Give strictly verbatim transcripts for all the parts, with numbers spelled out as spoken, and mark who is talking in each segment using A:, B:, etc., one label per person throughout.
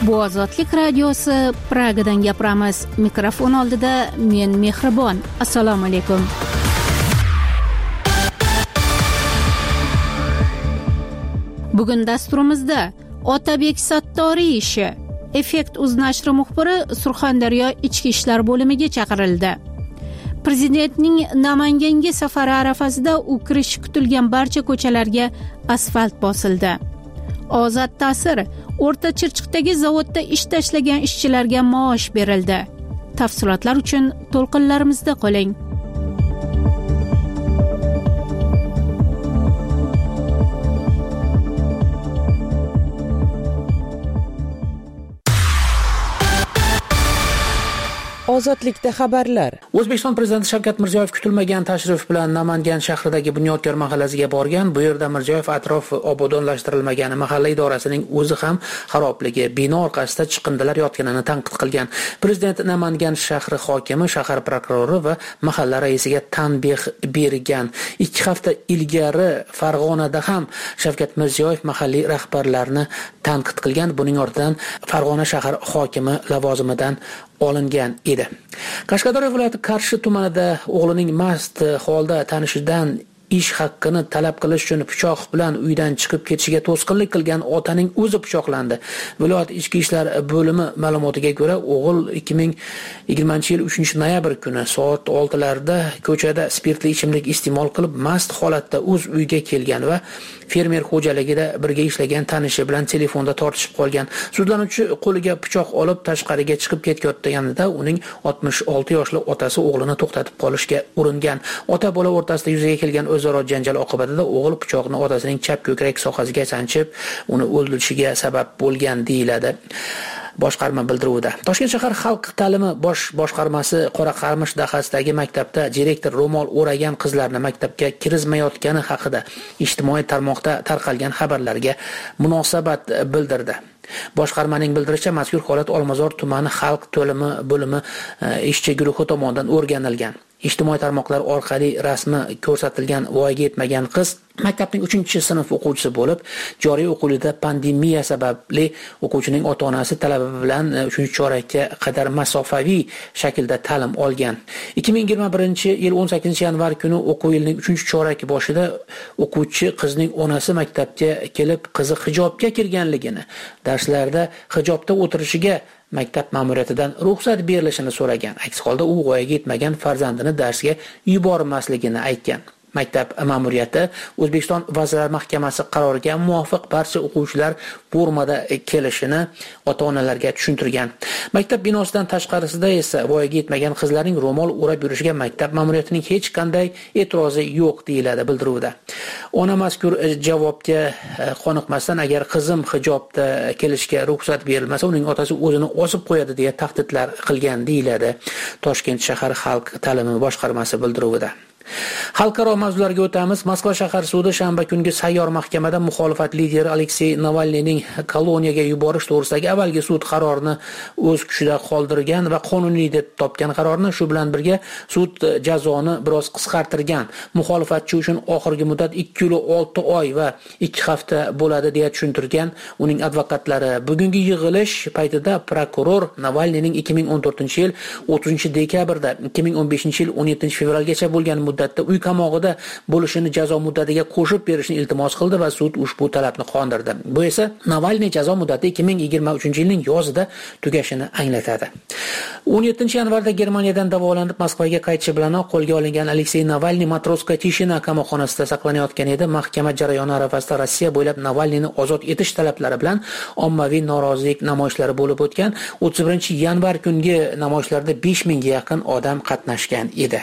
A: Bu Ozodlik radiosi, Pragadan gapiramiz. Mikrofon oldida men Mehribon. Assalomu alaykum. Bugun dasturimizda Otabek Sattoriy ishi. Effekt uz nashri muxbiri Surxondaryo ichki ishlar bo'limiga chaqirildi. Prezidentning Namanganga safari arafasida u kirishi kutilgan barcha ko'chalarga asfalt bosildi. Ozod ta'sir: O'rta Chirchiqdagi zavodda ish tashlagan ishchilarga maosh berildi. Tafsilotlar uchun to'lqinlarimizda qoling.
B: Ozodlikda xabarlar.
C: O'zbekiston Prezidenti Shavkat Mirziyoyev kutilmagan tashrif bilan Namangan shahridagi Bunyodkor mahallasiga borgan. Bu yerda Mirziyoyev atrof obodonlashtirilmagani, mahalla idorasining o'zi ham xarobligi, bino orqasida chiqindilar yotganini tanqid qilgan. Prezident Namangan shahri hokimi, shahar prokurori va mahalla raisiga tanbeh bergan. ikki hafta ilgari Farg'onada ham Shavkat Mirziyoyev mahalliy rahbarlarni tanqid qilgan. Buning ortidan Farg'ona shahar hokimi lavozimidan olingan edi. Qashqadaryo viloyati Qarshi tumanida o'g'lining mast holda tanishidan ish haqqini talab qilish uchun pichoq bilan uydan chiqib ketishiga to'sqinlik qilgan otaning o'zi pichoqlandi. Viloyat ichki ishlar bo'limi ma'lumotiga ko'ra, o'g'il ikki ming yigirmanchi yil uchinchi noyabr kuni soat oltilarda ko'chada spirtli ichimlik iste'mol qilib mast holatda o'z uyiga kelgan va fermer xo'jaligida birga ishlagan tanishi bilan telefonda tortishib qolgan. Sudlanuvchi qo'liga pichoq olib tashqariga chiqib ketayotganida uning oltmish olti yoshli otasi o'g'lini to'xtatib qolishga uringan. Ota bola o'rtasida yuzaga kelgan o'zaro janjal oqibatida o'g'il pichoqni otasining chap ko'krak sohasiga sanchib, uni o'ldirishiga sabab bo'lgan deyiladi boshqarma bildiruvida. Toshkent shahar xalq ta'limi bosh boshqarmasi Qoraqarmish dahasidagi maktabda direktor ro'mol o'ragan qizlarni maktabga kirizmayotgani haqida ijtimoiy tarmoqda tarqalgan xabarlarga munosabat bildirdi. Boshqarmaning bildirishicha, mazkur holat Olmazor tumani xalq ta'limi bo'limi ishchi guruhi tomonidan o'rganilgan. Ijtimoiy tarmoqlar orqali rasmi ko'rsatilgan voyaga yetmagan qiz maktabning uchinchi sinf o'quvchisi bo'lib, joriy o'quv yilida pandemiya sababli o'quvchining ota-onasi talabi bilan uchinchi chorakka qadar masofaviy shaklda ta'lim olgan. ikki ming yigirma birinchi yil o'n sakkizinchi yanvar kuni o'quv yilining uchinchi choraki boshida o'quvchi qizning onasi maktabga kelib, qizi hijobga kirganligini, darslarda hijobda o'tirishiga maktab ma'muriyatidan ruxsat berilishini so'ragan. Aks holda u voyaga yetmagan farzandini darsga yubormasligini aytgan. Maktab ma'muriyati O'zbekiston Vazirlar Mahkamasi qaroriga muvofiq barcha o'quvchilar formada kelishini ota-onalarga tushuntirgan. Maktab binosidan tashqarisida esa voyaga yetmagan qizlarning ro'mol o'rab yurishiga maktab ma'muriyatining hech qanday e'tirozi yo'q deyiladi bildiruvda. Ona mazkur javobga qoniqmasdan, agar qizim hijobda kelishga ruxsat berilmasa, uning otasi o'zini osib qo'yadi deya tahdidlar qilgan deyiladi Toshkent shahar xalq ta'limi boshqarmasi bildiruvida. Xalqaro mavzularga o'tamiz. Moskva shahar sudi shanba kungi sayyor mahkamada muxolifat lideri Aleksey Navalniyning koloniyaga yuborish to'g'risidagi avvalgi sud qarorini o'z kuchida qoldirgan va qonuniy deb topgan qarorni, shu bilan birga sud jazoni biroz qisqartirgan. Muxolifatchi uchun oxirgi muddat ikki yil olti oy va ikki hafta bo'ladi deya tushuntirgan uning advokatlari. Bugungi yig'ilish paytida prokuror Navalniyning ikki ming o'n to'rtinchi yil o'ttizinchi dekabrda ikki ming o'n beshinchi yil o'n yettinchi fevralgacha bo'lgan muddatda uy qamog'ida bo'lishini jazo muddatiga qo'shib berishni iltimos qildi va sud ushbu talabni qondirdi. Bu esa Navalniy jazo muddati ikki ming yigirma uchinchi yilning yozida tugashini anglatadi. o'n yettinchi yanvarda Germaniyadan davolanib Moskvaga qaytishi bilanoq qo'lga olingan Aleksey Navalniy Matroska Tishina qamoqxonasida saqlanayotgan edi. Mahkama jarayoni arafasida Rossiya bo'ylab Navalniyni ozod etish talablari bilan ommaviy norozilik namoyishlari bo'lib o'tgan. o'ttiz birinchi yanvar kungi namoyishlarda besh mingga yaqin odam qatnashgan edi.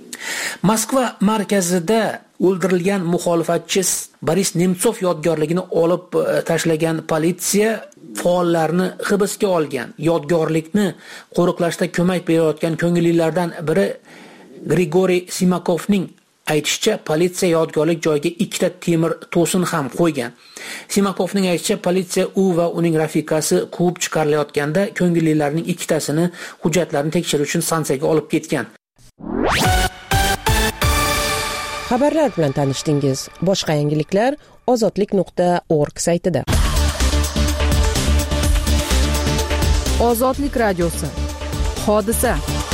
C: Moskva markazida o'ldirilgan muxolifatchi Boris Nemtsov yodgorligini olib tashlagan politsiya faollarni hibsga olgan. Yodgorlikni qo'riqlashda ko'mak berayotgan ko'ngillilardan biri Grigoriy Simakovning aytishicha, politsiya yodgorlik joyiga ikkita temir to'sin ham qo'ygan. Simakovning aytishicha, politsiya u va uning rafiqasi quvib chiqarilayotganda ko'ngillilarning ikkitasini hujjatlarini tekshirish uchun stansiyaga olib ketgan.
B: Xabarlar bilan tanishdingiz. Boshqa yangiliklar ozodlik nuqta org saytida.
D: Ozodlik radiosi. Hodisa.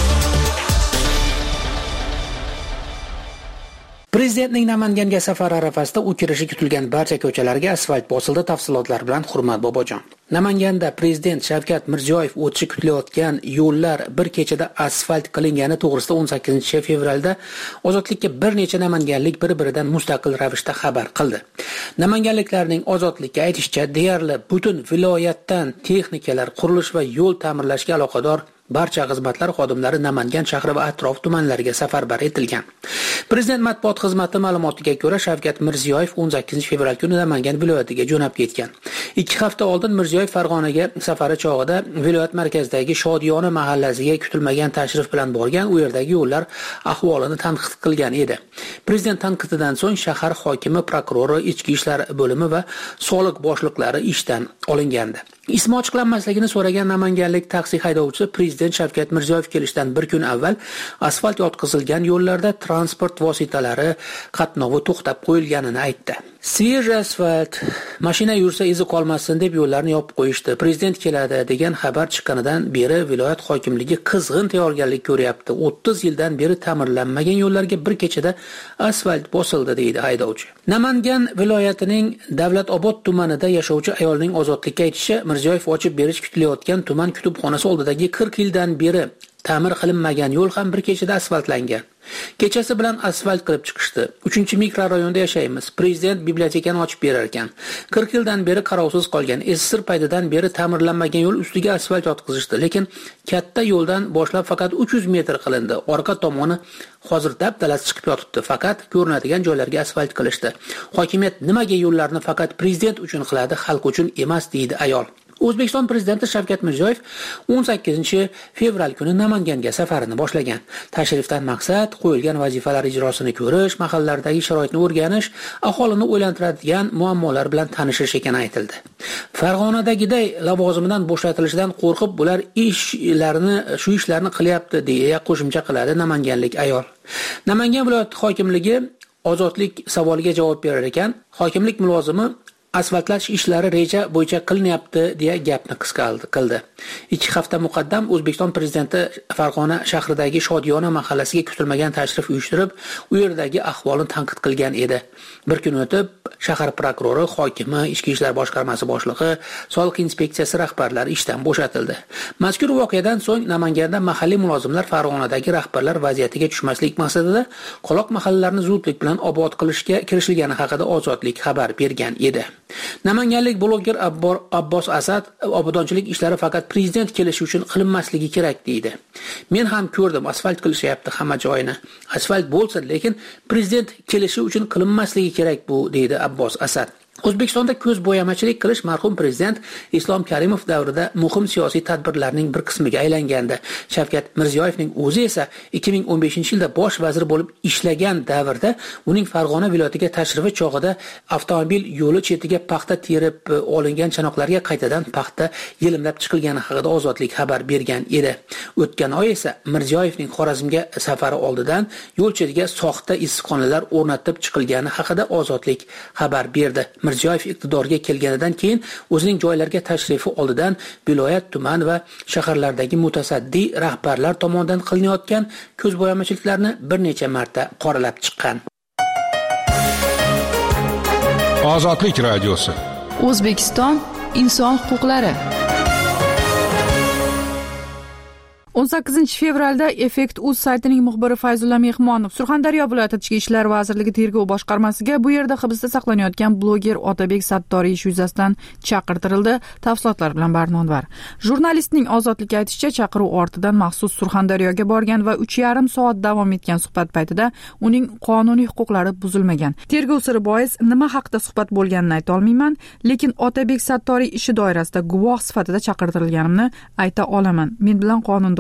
C: Prezidentning Namanganga safari arafasida u kirishi kutilgan barcha ko'chalarga asfalt bosildi. Tafsilotlar bilan Hurmat Bobojon. Namanganda Prezident Shavkat Mirziyoyev o'tishi kutilayotgan yo'llar bir kechada asfalt qilingani to'g'risida o'n sakkizinchi fevralda Ozodlikka bir necha namanganlik bir-biridan mustaqil ravishda xabar qildi. Namanganliklarning Ozodlikka aytishicha, deyarli butun viloyatdan texnikalar, qurilish va yo'l ta'mirlashga aloqador barcha xizmatlar xodimlari Namangan shahri va atrof tumanlariga safarbar etilgan. Prezident matbuot xizmati ma'lumotiga ko'ra, Shavkat Mirziyoyev o'n sakkizinchi fevral kuni Namangan viloyatiga jo'nab ketgan. ikki hafta oldin Mirziyoyev Farg'onaga safari chog'ida viloyat markazidagi Shodiyona mahallasiga kutilmagan tashrif bilan borgan, u yerdagi yo'llar ahvolini tanqid qilgan edi. Prezident tanqididan so'ng shahar hokimi, prokurori, ichki ishlar bo'limi va soliq boshliqlari ishdan olingandi. Ismi ochiqlanmasligini so'ragan namanganlik taksi haydovchisi Prezident Shavkat Mirziyoyev kelishidan bir kun avval asfalt yotqizilgan yo'llarda transport vositalari qatnovi to'xtab qo'yilganini aytdi. Svej asfalt, mashina yursa izi qolmasin deb yo'llarni yopib qo'yishdi. Prezident keladi degan xabar chiqqanidan beri viloyat hokimligi qizg'in tayyorgarlik ko'ryapti. o'ttiz yildan beri ta'mirlanmagan yo'llarga bir kechada asfalt bosildi, deydi haydovchi. Namangan viloyatining Davlatobod tumanida yashovchi ayolning Ozodlikka aytishicha, Mirziyoyev ochib berish kutilayotgan tuman kutubxonasi oldidagi qirq yildan beri ta'mir qilinmagan yo'l ham bir kechada asfaltlangan. Kechasi bilan asfalt qilib chiqishdi. uchinchi mikrorayonda yashaymiz. Prezident bibliotekani ochib berar ekan. qirq yildan beri qarovsiz qolgan, esir paytidan beri ta'mirlanmagan yo'l ustiga asfalt yotqizishdi, lekin katta yo'ldan boshlab faqat uch yuz metr qilindi. Orqa tomoni hozir dab-dalasi chiqib yotibdi. Faqat ko'rinadigan joylarga asfalt qilishdi. Hokimiyat nimaga yo'llarni faqat prezident uchun qiladi, xalq uchun emas, deydi ayol. O'zbekiston prezidenti Shavkat Mirziyoyev o'n sakkizinchi fevral kuni Namanganga safarini boshlagan. Tashrifdan maqsad qo'yilgan vazifalar ijrosini ko'rish, mahallalardagi sharoitni o'rganish, aholini o'ylantiradigan muammolar bilan tanishish ekani aytildi. Farg'onadagiday lavozimidan bo'shatilishidan qo'rqib, bular ishlarini, shu ishlarni qilyapti, deya qo'shimcha qiladi namanganlik ayol. Namangan viloyat hokimligi Ozodlik savoliga javob berar ekan, hokimlik mulozimi asfaltlash ishlari reja bo'yicha qilinyapti deya gapni qisqa qildi. ikki hafta muqaddam O'zbekiston prezidenti Farg'ona shahridagi Shodiyona mahallasiga kutilmagan tashrif uyushtirib, u yerdagi ahvolni tanqid qilgan edi. Bir kun o'tib, shahar prokurori, hokimi, ichki ishlar boshqarmasi boshlig'i, soliq inspeksiyasi rahbarlari ishdan bo'shatildi. Mazkur voqeadan so'ng Namanganda mahalliy mulozimlar Farg'onadagi rahbarlar vaziyatiga tushmaslik maqsadida qoloq mahallalarni zudlik bilan obod qilishga kirishilgani haqida Ozodlik xabar bergan edi. Namanganlik bloger Abbos Asad obodonchilik ishlari faqat prezident kelishi uchun qilinmasligi kerak deydi. Men ham ko'rdim, asfalt qilishyapti hamma joyini. Asfalt bo'lsin, lekin prezident kelishi uchun qilinmasligi kerak bu, deydi Abbos Asad. O'zbekistonda ko'z bo'yamachilik qilish marhum prezident Islom Karimov davrida muhim siyosiy tadbirlarning bir qismiga aylangandi. Shavkat Mirziyoyevning o'zi esa ikki ming o'n beshinchi yilda bosh vazir bo'lib ishlagan davrda uning Farg'ona viloyatiga tashrifi chog'ida avtomobil yo'li chetiga paxta terib olingan chanoqlarga qaytadan paxta yelimlab chiqilgani haqida Ozodlik xabar bergan edi. O'tgan oy esa Mirziyoyevning Xorazmga safari oldidan yo'l chetiga soxta issiqxonalar o'rnatib chiqilgani haqida Ozodlik xabar berdi. Mirziyoyev iqtidorga kelganidan keyin o'zining joylarga tashrifi oldidan viloyat, tuman va shaharlardagi mutasaddi rahbarlar tomonidan qilinayotgan ko'zbo'yamachiliklarni bir necha marta qoralab chiqqan.
E: Ozodlik radiosi.
D: O'zbekiston inson huquqlari. o'n sakkizinchi fevralda Effekt.uz saytining muxbiri Fayzulla Mehmonov Surxondaryo viloyati Ichki ishlar vazirligi tergov boshqarmasiga bu yerda hibsda saqlanayotgan bloger Otabek Sattoriy ish yuzasidan chaqirtirildi. Tafsilotlar bilan Barnonvar. Jurnalistning Ozodlikka aytishicha, chaqiruv ortidan maxsus Surxondaryoga borgan va uch yarim soat davom etgan suhbat paytida uning qonuniy huquqlari buzilmagan. Tergov siri bois nima haqida suhbat bo'lganini ayta olmayman, lekin Otabek Sattoriy ishi doirasida guvoh sifatida chaqirtirilganimni ayta olaman. Men bilan qonun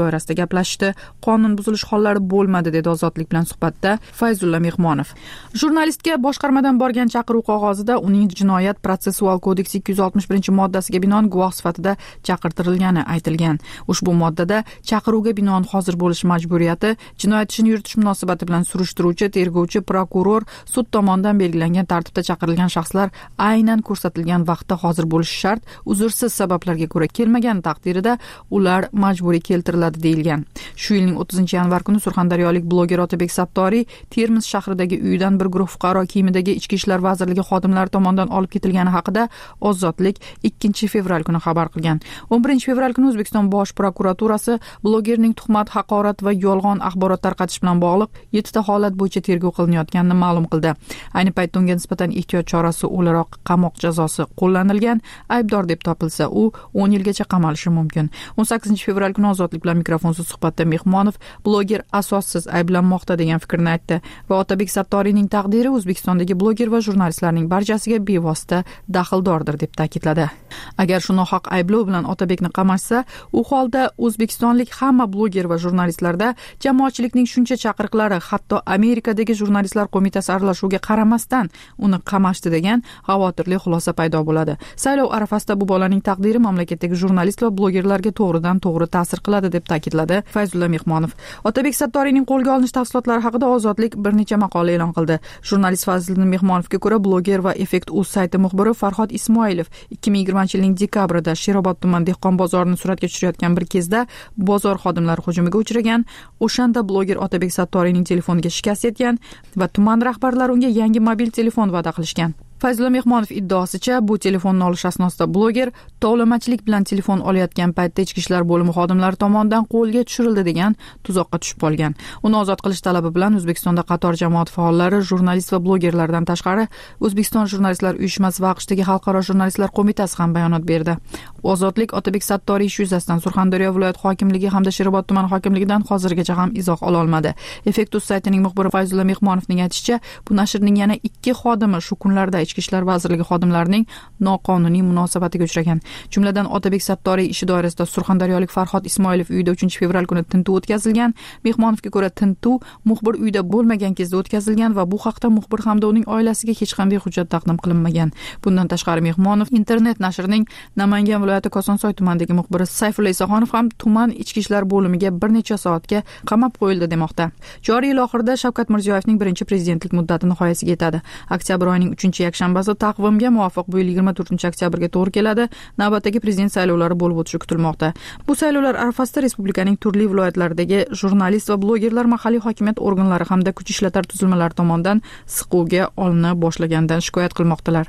D: doirasida gaplashishdi. Qonun buzilish hollari bo'lmadi, dedi Ozodlik bilan suhbatda Fayzulla Mehmonov. Jurnalistga boshqarmadan borgan chaqiruv qog'ozida uning jinoyat protsessual kodeksi ikki yuz oltmish birinchi moddasiga binoan guvoh sifatida chaqirtirilgani aytilgan. Ushbu moddada chaqiruvga binoan hozir bo'lish majburiyati, jinoyat ishini yuritish munosabati bilan surishtiruvchi, tergovchi, prokuror, sud tomonidan belgilangan tartibda chaqirilgan shaxslar aynan ko'rsatilgan vaqtda hozir bo'lishi shart, uzrsiz sabablarga ko'ra kelmagan taqdirida ular majburiy keltiriladi deyilgan. Shu yilning o'ttizinchi yanvar kuni surxondaryolik bloger Otabek Sattoriy Termiz shahridagi uyidan bir guruh fuqaro kiyimidagi Ichki ishlar vazirligi xodimlari tomonidan olib ketilgani haqida Ozodlik ikkinchi fevral kuni xabar qilgan. o'n birinchi fevral kuni O'zbekiston Bosh prokuraturasi blogerning tuhmat, haqorat va yolg'on axborot tarqatish bilan bog'liq yettita holat bo'yicha tergov qilinayotganini ma'lum qildi. Ayni paytda unga nisbatan ehtiyot chorasi o'laroq qamoq jazosi qo'llanilgan. Aybdor deb topilsa, u o'n yilgacha qamalishi mumkin. o'n sakkizinchi fevral kuni Ozodlik bilan mikrofonsiz suhbatda Mehmonov bloger asossiz ayblanmoqda degan fikrni aytdi va Otabek Sattoriyning taqdiri O'zbekistondagi bloger va jurnalistlarning barchasiga bevosita daxldordir deb ta'kidladi. Agar shu nohaq ayblov bilan Otabekni qamashsa, u holda O'zbekistonlik hamma bloger va jurnalistlarda jamoatchilikning shuncha chaqiriqlari, hatto Amerikadagi jurnalistlar qo'mitasi aralashuviga qaramasdan uni qamashdi degan xavotirli xulosa paydo bo'ladi. Saylov arafasida bu bolaning taqdiri mamlakatdagi jurnalist va blogerlarga to'g'ridan to'g'ri ta'sir qiladi deb ta'kidladi Fayzulla Mehmonov. Otabek Sattoriyning qo'lga olinish tafsilotlari haqida Ozodlik bir necha maqola e'lon qildi. Jurnalist Fazliddin Mehmonovga ko'ra, bloger va Effekt uz sayti muxbiri Farhod Ismoilov ikki ming yigirmanchi yilning dekabrida Sherobod tuman dehqon bozorini suratga tushirayotgan bir kezda bozor xodimlari hujumiga uchragan. O'shanda bloger Otabek Sattoriyning telefoniga shikast yetgan va tuman rahbarlari unga yangi mobil telefon va'da qilishgan. Fayzulla Mehmonov iddaosicha, bu telefonni olish asnosida bloger tovlamachilik bilan telefon olayotgan paytda Ichki ishlar bo'limi xodimlari tomonidan qo'lga tushirildi degan tuzoqqa tushib qolgan. Uni ozod qilish talabi bilan O'zbekistonda qator jamoat faollari, jurnalist va blogerlardan tashqari O'zbekiston jurnalistlar uyushmasi va AQShdagi Xalqaro jurnalistlar qo'mitasi ham bayonot berdi. Ozodlik Otabek Sattoriy ish yuzasidan Surxondaryo viloyat hokimligi hamda Sherobod tuman hokimligidan hozirgacha ham izoh ola olmadi. Effekt uz saytining muxbiri Fayzulla Mehmonovning aytishicha, bu nashrning yana ikki xodimi shu kunlarda Ichki ishlar vazirligi xodimlarining noqonuniy munosabatiga uchragan. Jumladan Otabek Sattoriy ishi doirasida surxondaryolik Farhod Ismoilov uyida uchinchi fevral kuni tintuv o'tkazilgan. Mehmonovga ko'ra, tintuv muxbir uyda bo'lmagan kezda o'tkazilgan va bu haqda muxbir hamda uning oilasiga hech qanday hujjat taqdim qilinmagan. Bundan tashqari Mehmonov internet nashrining Namangan viloyati Kosonsoy tumanidagi muxbiri Sayfulla Isaxonov ham tuman ichki ishlar bo'limiga bir necha soatga qamab qo'yildi demoqda. Joriy yil oxirida Shavkat Mirziyoyevning birinchi prezidentlik muddati nihoyasiga yetadi. Oktyabr oyining uchinchi yakshanbasi taqvimga muvofiq bu yil yigirma to'rtinchi oktyabrga to'g'ri keladi. Navbatdagi prezident saylovlari bo'lib o'tishi kutilmoqda. Bu saylovlar arafasida respublikaning turli viloyatlaridagi jurnalist va blogerlar mahalliy hokimiyat organlari hamda kuch ishlatar tuzilmalari tomonidan siquvga olina boshlaganidan shikoyat qilmoqdalar.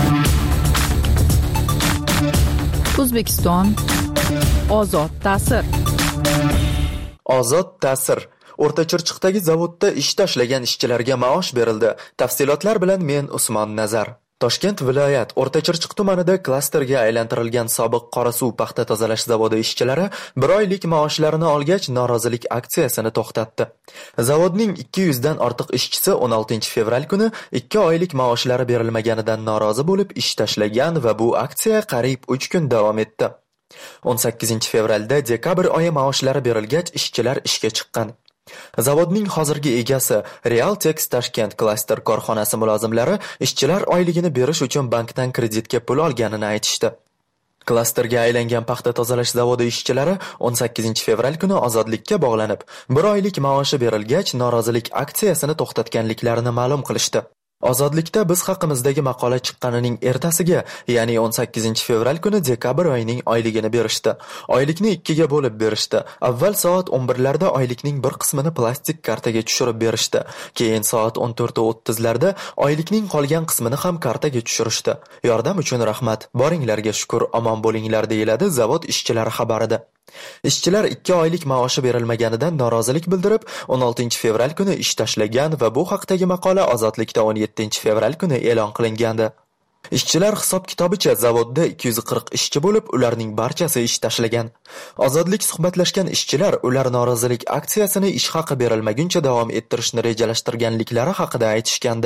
D: O'zbekiston ozod ta'sir.
F: Ozod ta'sir. O'rtachirchiqdagi zavodda ish tashlagan ishchilarga maosh berildi. Tafsilotlar bilan men Usmon Nazar. Toshkent viloyat O'rtachirchiq tumanida klasterga aylantirilgan sobiq Qorasuv paxta tozalash zavodi ishchilari bir oylik maoshlarini olgach norozilik aksiyasini to'xtatdi. Zavodning ikki yuz dan ortiq ishchisi o'n oltinchi fevral kuni ikki oylik maoshlari berilmaganidan norozi bo'lib ish tashlagan va bu aksiya qariyb uch kun davom etdi. o'n sakkizinchi fevralda dekabr oyi maoshlari berilgach ishchilar ishga chiqqan. Zavodning hozirgi egasi Realtex Tashkent klaster korxonasi mulozimlari ishchilar oyligini berish uchun bankdan kreditga pul olganini aytishdi. Klasterga aylangan paxta tozalash zavodi ishchilari o'n sakkizinchi fevral kuni ozodlikka bog'lanib, bir oylik maoshi berilgach norozilik aksiyasini to'xtatganliklarini ma'lum qilishdi. Ozodlikda biz haqimizdagi maqola chiqqanining ertasiga, ya'ni o'n sakkizinchi fevral kuni dekabr oyining oyligini berishdi. Oylikni ikkiga bo'lib berishdi. Avval soat o'n birlarda oylikning bir qismini plastik kartaga tushirib berishdi. Keyin soat o'n to'rt o'ttizlarda oylikning qolgan qismini ham kartaga tushirishdi. Yordam uchun rahmat. Boringlarga shukr, omon bo'linglar deyiladi zavod ishchilari xabarida. Ishchilar ikki oylik maoshi berilmaganidan norozilik bildirib, o'n oltinchi fevral kuni ish tashlagan va bu haqdagi maqola Ozodlikda o'n yettinchi fevral kuni e'lon qilingandi. Ishchilar hisob-kitobicha zavodda ikki yuz qirq ishchi bo'lib, ularning barchasi ish tashlagan. Ozodlik suhbatlashgan ishchilar ular norozilik aksiyasini ish haqi berilmaguncha davom ettirishni rejalashtirganliklari haqida aytishgandi.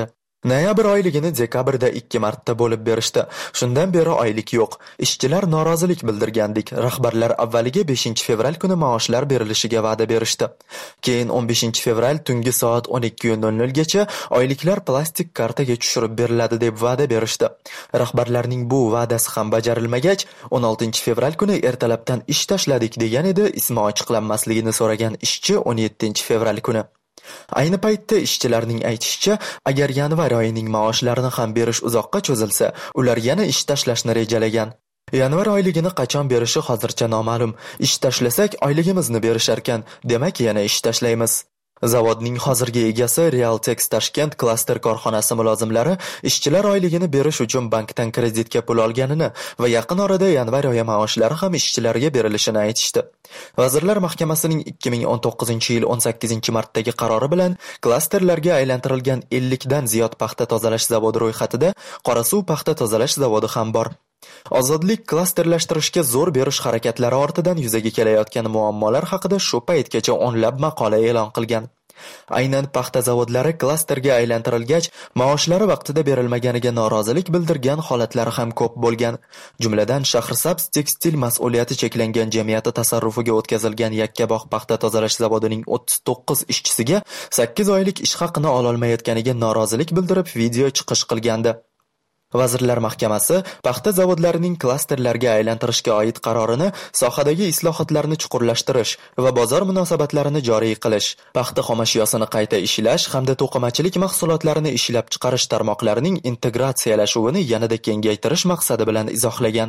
F: Noyabr oyligini dekabrda ikki marta bo'lib berishdi. Shundan beri oylik yo'q. Ishchilar norozilik bildirgandik. Rahbarlar avvaliga beshinchi fevral kuni maoshlar berilishiga va'da berishdi. Keyin o'n beshinchi fevral tungi soat o'n ikki nol nol gacha oyliklar plastik kartaga tushirib beriladi deb va'da berishdi. Rahbarlarning bu va'dasi ham bajarilmagach, o'n oltinchi fevral kuni ertalabdan ish tashladik degan edi. Ismi ochiqlanmasligini so'ragan ishchi o'n yettinchi fevral kuni. Ayni paytda ishchilarning aytishicha, agar yanvar oyining maoshlarini ham berish uzoqqa cho'zilsa, ular yana ish tashlashni rejalagan. Yanvar oyligini qachon berishi hozircha noma'lum. Ish tashlasak oyligimizni berisharkan, demak yana ish tashlaymiz. Zavodning hozirgi egasi Realtex Tashkent klaster korxonasi mulozimlari ishchilar oyligini berish uchun bankdan kreditga pul olganini va yaqin orada yanvar oyi maoshlari ham ishchilarga berilishini aytishdi. Vazirlar Mahkamasining ikki ming o'n to'qqizinchi yil o'n sakkizinchi martdagi qarori bilan klasterlarga aylantirilgan ellik dan ziyod paxta tozalash zavodi ro'yxatida Qorasuv paxta tozalash zavodi ham bor. Ozodlik klasterlashtirishga zo'r berish harakatlari ortidan yuzaga kelayotgan muammolar haqida shu paytgacha o'nlab maqola e'lon qilgan. Aynan paxta zavodlari klasterga aylantirilgach, maoshlari vaqtida berilmaganiga norozilik bildirgan holatlari ham ko'p bo'lgan. Jumladan, Shahrisabz tekstil mas'uliyati cheklangan jamiyati tasarrufiga o'tkazilgan Yakkabog' paxta tozalash zavodining o'ttiz to'qqiz ishchisiga sakkiz oylik ish haqini ololmayotganiga norozilik bildirib video chiqish qilgandi. Vazirlar Mahkamasi paxta zavodlarining klasterlarga aylantirishga oid qarorini sohadagi islohotlarni chuqurlashtirish va bozor munosabatlarini joriy qilish, paxta xomashyosini qayta ishlash hamda to'qimachilik mahsulotlarini ishlab chiqarish tarmoqlarining integratsiyalashuvini yanada kengaytirish maqsadi bilan izohlagan.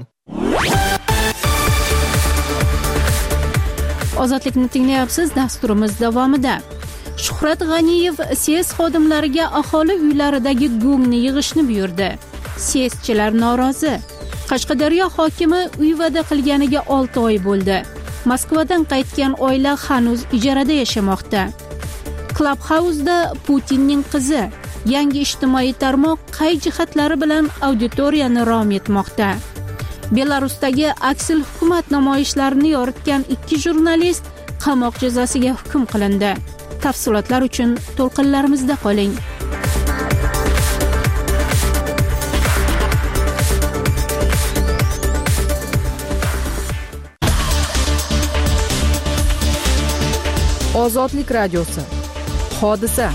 A: Ozodlikni tinglayapsiz. Dasturimiz davomida Shuhrat G'aniyev SES xodimlariga aholi uylaridagi go'ngni yig'ishni buyurdi. SESchilar norozi. Qashqadaryo hokimi uy va'da qilganiga olti oy bo'ldi. Moskvadan qaytgan oila hanuz ijarada yashamoqda. Clubhouse'da Putinning qizi. Yangi ijtimoiy tarmoq qay jihatlari bilan auditoriyani rom etmoqda? Belarusdagi aksil hukumat namoyishlarini yoritgan ikki jurnalist qamoq jazosiga hukm qilindi. Tafsilotlar uchun to'lqinlarimizda qoling.
D: Ozodlik radiosi. Hodisa.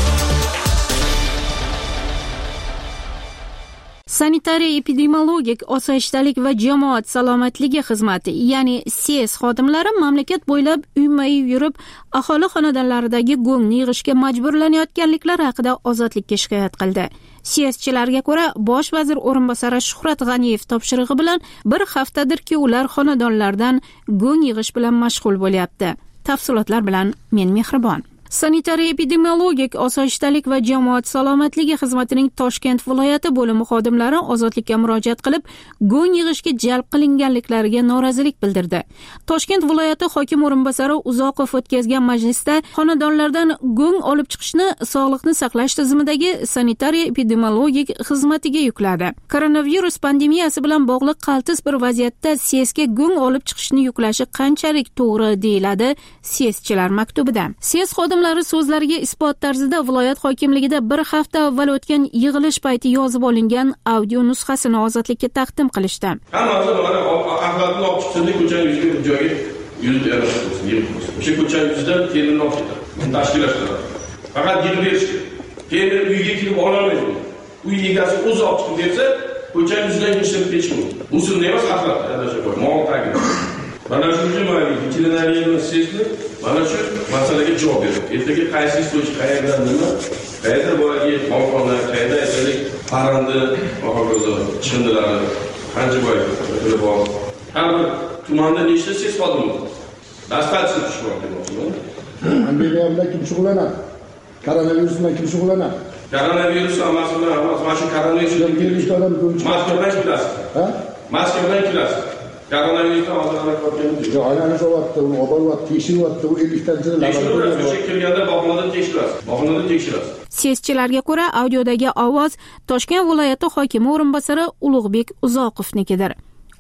A: Sanitariya epidemiologik osoyishtalik va jamoat salomatligi xizmati, ya'ni SES xodimlari mamlakat bo'ylab uyma-uy yurib, aholi xonadonlaridagi go'ngni yig'ishga majburlanayotganliklari haqida Ozodlikka shikoyat qildi. SESchilarga ko'ra, bosh vazir o'rinbosari Shuhrat G'aniyev topshirig'i bilan bir haftadirki ular xonadonlardan go'ng yig'ish bilan mashg'ul bo'lyapti. Tafsilotlar bilan men Mehribon. Sanitariya epidemiologik osoyishtalik va jamoat salomatligi xizmatining Toshkent viloyati bo'limi xodimlari Ozodlikka murojaat qilib, go'ng yig'ishga jalb qilinganliklariga norozilik bildirdi. Toshkent viloyati hokim o'rinbosari Uzoqov o'tkazgan majlisda xonadonlardan go'ng olib chiqishni sog'liqni saqlash tizimidagi sanitariya epidemiologik xizmatiga yukladi. Koronavirus pandemiyasi bilan bog'liq qaltis bir vaziyatda SESga go'ng olib chiqishni yuklashi qanchalik to'g'ri deyiladi SESchilar maktubida. SES xodim so'zlariga isbot tarzida viloyat hokimligida bir hafta avval o'tgan yig'ilish payti yozib olingan audio nusxasini Ozodlikka taqdim qilishdi.
G: Hammasi mana axlatni olib chiqdi, ko'chaning yuziga bir joyga yurib yarashtirsin, yig'ib qo'ysin. O'sha ko'chaning yuzidan temirni olib ketadi. Tashkillashtiradi. Faqat yig'ib berish kerak. Temir uyga kelib ololmaydi. Uy egasi o'zi olib chiqib bersa, ko'chaning yuzidan yashirib ketish mumkin. Usulni emas, axlat, adashib qo'y. Mol tagida. Mana shu jumlaga veterinariyani sezdi, mana shu masalaga javob berdi. Ertaga qaysi istoch qayerdan nima, qayerda bo'lagi qonqonlar, qayerda aytalik parandi, hokazo chindilar, qancha bo'ladi bor. Har bir tumanda nechta ses xodimi? Dastlabki tushmoq demoqchiman.
H: Pandemiya bilan kim shug'ullanadi? Koronavirus bilan kim shug'ullanadi?
G: Koronavirus amasini emas, mana shu koronavirus bilan kelishda odam ko'rib maska bilan kirasiz. Ha? Maska bilan kirasiz. Koronavirusdan oziqlanib qolganmiz.
H: Yo'q, aylanib o'tyapti, uni oboryapti, tekshiryapti, u elliktanchi
G: laboratoriya. O'sha kirganda bog'xonadan tekshirasiz. Bog'xonadan tekshirasiz.
A: SESchilarga ko'ra, audiodagi ovoz Toshkent viloyati hokimi o'rinbosari Ulug'bek Uzoqovnikidir.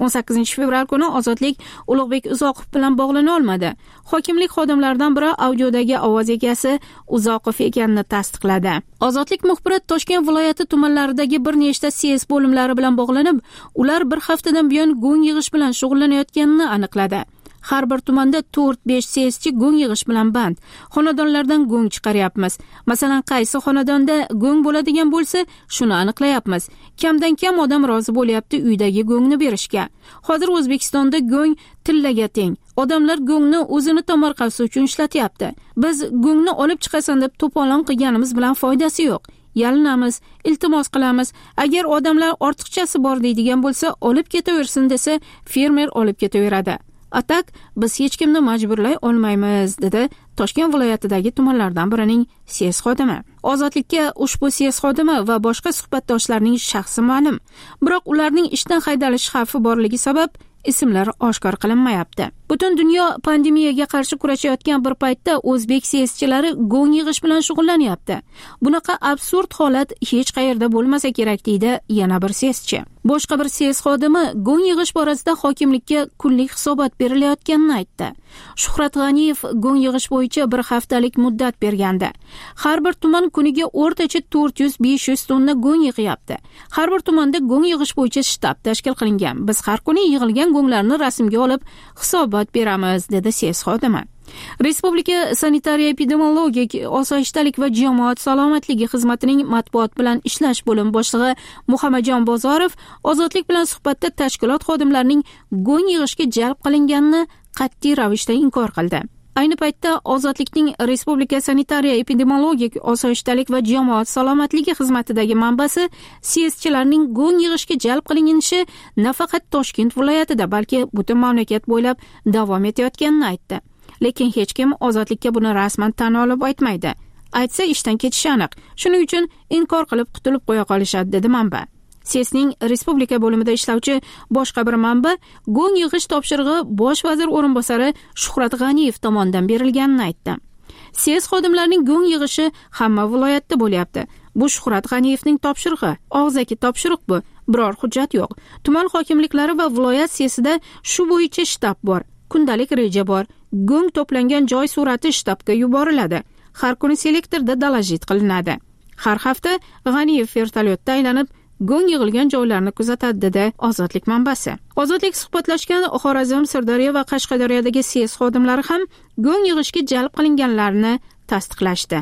A: o'n sakkizinchi fevral kuni Ozodlik Ulug'bek Uzoqov bilan bog'lana olmadi. Hokimlik xodimlaridan biri audiodagi ovoz egasi Uzoqov ekanini tasdiqladi. Ozodlik muxbiri Toshkent viloyati tumanlaridagi bir nechta C S bo'limlari bilan bog'lanib, ular bir haftadan buyon go'ng yig'ish bilan shug'ullanayotganini aniqladi. Har bir tumanda to'rt besh C S chi go'ng yig'ish bilan band. Xonadonlardan go'ng chiqaryapmiz. Masalan, qaysi xonadonda go'ng bo'ladigan bo'lsa, shuni aniqlayapmiz. Kamdan kam odam rozi bo'lyapti uydagi go'ngni berishga. Hozir O'zbekistonda go'ng tillaga teng. Odamlar go'ngni o'zini tomorqasi uchun ishlatyapti. Biz go'ngni olib chiqasan deb to'polon qilganimiz bilan foydasi yo'q. Yalinamiz, iltimos qilamiz. Agar odamlar ortiqchasi bor deydigan bo'lsa, olib ketaversin desa, fermer olib ketaveradi. Atak biz hech kimni majburlay olmaymiz, dedi Toshkent viloyatidagi tumanlardan birining C S xodimi. Ozodlikka ushbu C S xodimi va boshqa suhbatdoshlarning shaxsi ma'lum, biroq ularning ishdan haydalish xavfi borligi sabab ismlari oshkor qilinmayapti. Butun dunyo pandemiyaga qarshi kurashayotgan bir paytda o'zbek C S chilari go'ng yig'ish bilan shug'ullanyapti. Bunaqa absurd holat hech qayerda bo'lmasa kerak, deydi yana bir C S chi. Boshqa bir C S xodimi go'ng yig'ish borasida hokimlikka kunlik hisobot berilayotganini aytdi. Shuhrat G'aniyev go'ng yig'ish bo'yicha bir haftalik muddat bergandi. Har bir tuman kuniga o'rtacha to'rt yuz besh yuz tonna go'ng yig'yapti. Har bir tumanda go'ng yig'ish bo'yicha shtab tashkil qilingan. Biz har kuni yig'ilgan go'nglarni rasmga olib hisobot beramiz, dedi C S xodimi. Respublika sanitariya epidemiologik osoyishtalik va jamoat salomatligi xizmatining matbuot bilan ishlash bo'limi boshlig'i Muhammadjon Bozorov Ozodlik bilan suhbatda tashkilot xodimlarining go'ng yig'ishga jalb qilinganini qat'iy ravishda inkor qildi. Ayni paytda Ozodlikning Respublika sanitariya epidemiologik osoyishtalik va jamoat salomatligi xizmatidagi manbasi C S chilarning go'ng yig'ishga jalb qilinishi nafaqat Toshkent viloyatida, balki butun mamlakat bo'ylab davom etayotganini aytdi. Lekin hech kim Ozodlikka buni rasman tan olib aytmaydi. Aytsa ishdan ketishi aniq. Shuning uchun inkor qilib qutulib qo'ya qolishadi, dedi manba. C S ning respublika bo'limida ishlovchi boshqa bir manba go'ng yig'ish topshirig'i bosh vazir o'rinbosari Shuhrat G'aniyev tomonidan berilganini aytdi. C S xodimlarining go'ng yig'ishi hamma viloyatda bo'lyapti. Bu Shuhrat G'aniyevning topshirig'i. Og'zaki topshiriq bu. Biror hujjat yo'q. Tuman hokimliklari va viloyat C S'ida shu bo'yicha shtab bor. Kundalik reja bor. Go'ng to'plangan joy surati shtabga yuboriladi. Har kuni selektorda dalajit qilinadi. Har hafta G'aniyev vertolyotda aylanib go'ng yig'ilgan joylarni kuzatadi, dedi Ozodlik manbasi. Ozodlik suhbatlashgan Xorazm, Sirdaryo va Qashqadaryodagi C S xodimlari ham go'ng yig'ishga jalb qilinganlarini tasdiqlashdi.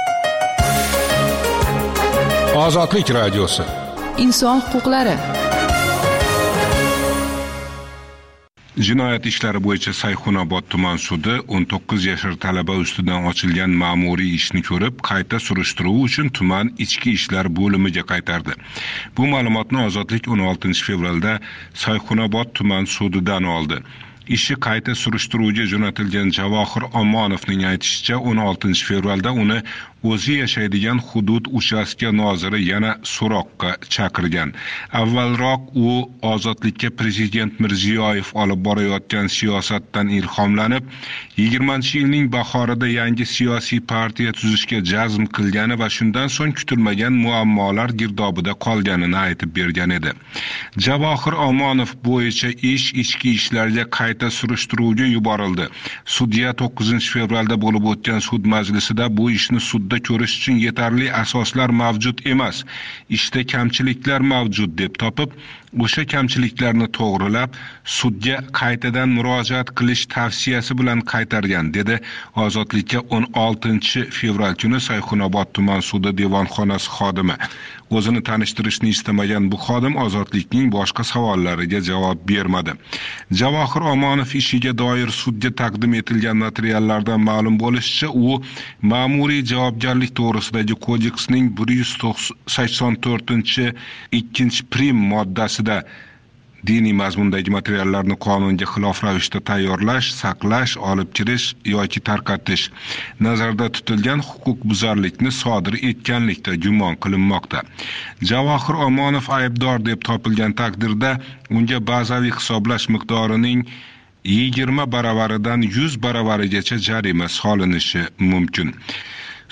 E: Ozodlik radiosi.
D: Inson huquqlari.
E: Jinoyat ishlari bo'yicha Sayxunobod tuman sudi o'n to'qqiz yashar talaba ustidan ochilgan ma'muriy ishni ko'rib, qayta surishtiruv uchun tuman ichki ishlar bo'limiga qaytardi. Bu ma'lumotni Ozodlik o'n oltinchi fevralda Sayxunobod tuman sudidan oldi. Ishi qayta surishtiruvga jo'natilgan Javohir Omonovning aytishicha, o'n oltinchi fevralda uni o'zi yashaydigan hudud uchastka noziri yana so'roqqa chaqirgan. Avvalroq u Ozodlikka prezident Mirziyoyev olib borayotgan siyosatdan ilhomlanib, yigirmanchi yilning bahorida yangi siyosiy partiya tuzishga jazm qilgani va shundan so'ng kutilmagan muammolar girdobida qolganini aytib bergan edi. Javohir Omonov bo'yicha ish ichki ishlarga qayta surishtiruvga yuborildi. Sudya to'qqizinchi fevralda bo'lib o'tgan sud majlisida bu ishni sudda ko'rish uchun yetarli asoslar mavjud emas, ishda kamchiliklar mavjud deb topib, o'sha kamchiliklarni to'g'rilab, sudga qaytadan murojaat qilish tavsiyasi bilan qaytargan, dedi Ozodlikka o'n oltinchi fevral kuni Sayxunobod tuman sudi devonxonasi xodimi. O'zini tanishtirishni istamagan bu xodim Ozodlikning boshqa savollariga javob bermadi. Javohir Omonov ishiga doir sudga taqdim etilgan materiallardan ma'lum bo'lishicha, u ma'muriy javobgarlik to'g'risidagi kodeksning bir yuz sakson to'rtinchi ikkinchi prim moddasida diniy mazmundagi materiallarni qonunga xilof ravishda tayyorlash, saqlash, olib kirish yoki tarqatish nazarda tutilgan huquqbuzarlikni sodir etganlikda gumon qilinmoqda. Javohir Omonov aybdor deb topilgan taqdirda unga bazaviy hisoblash miqdorining yigirma baravaridan yuz baravarigacha jarima solinishi mumkin.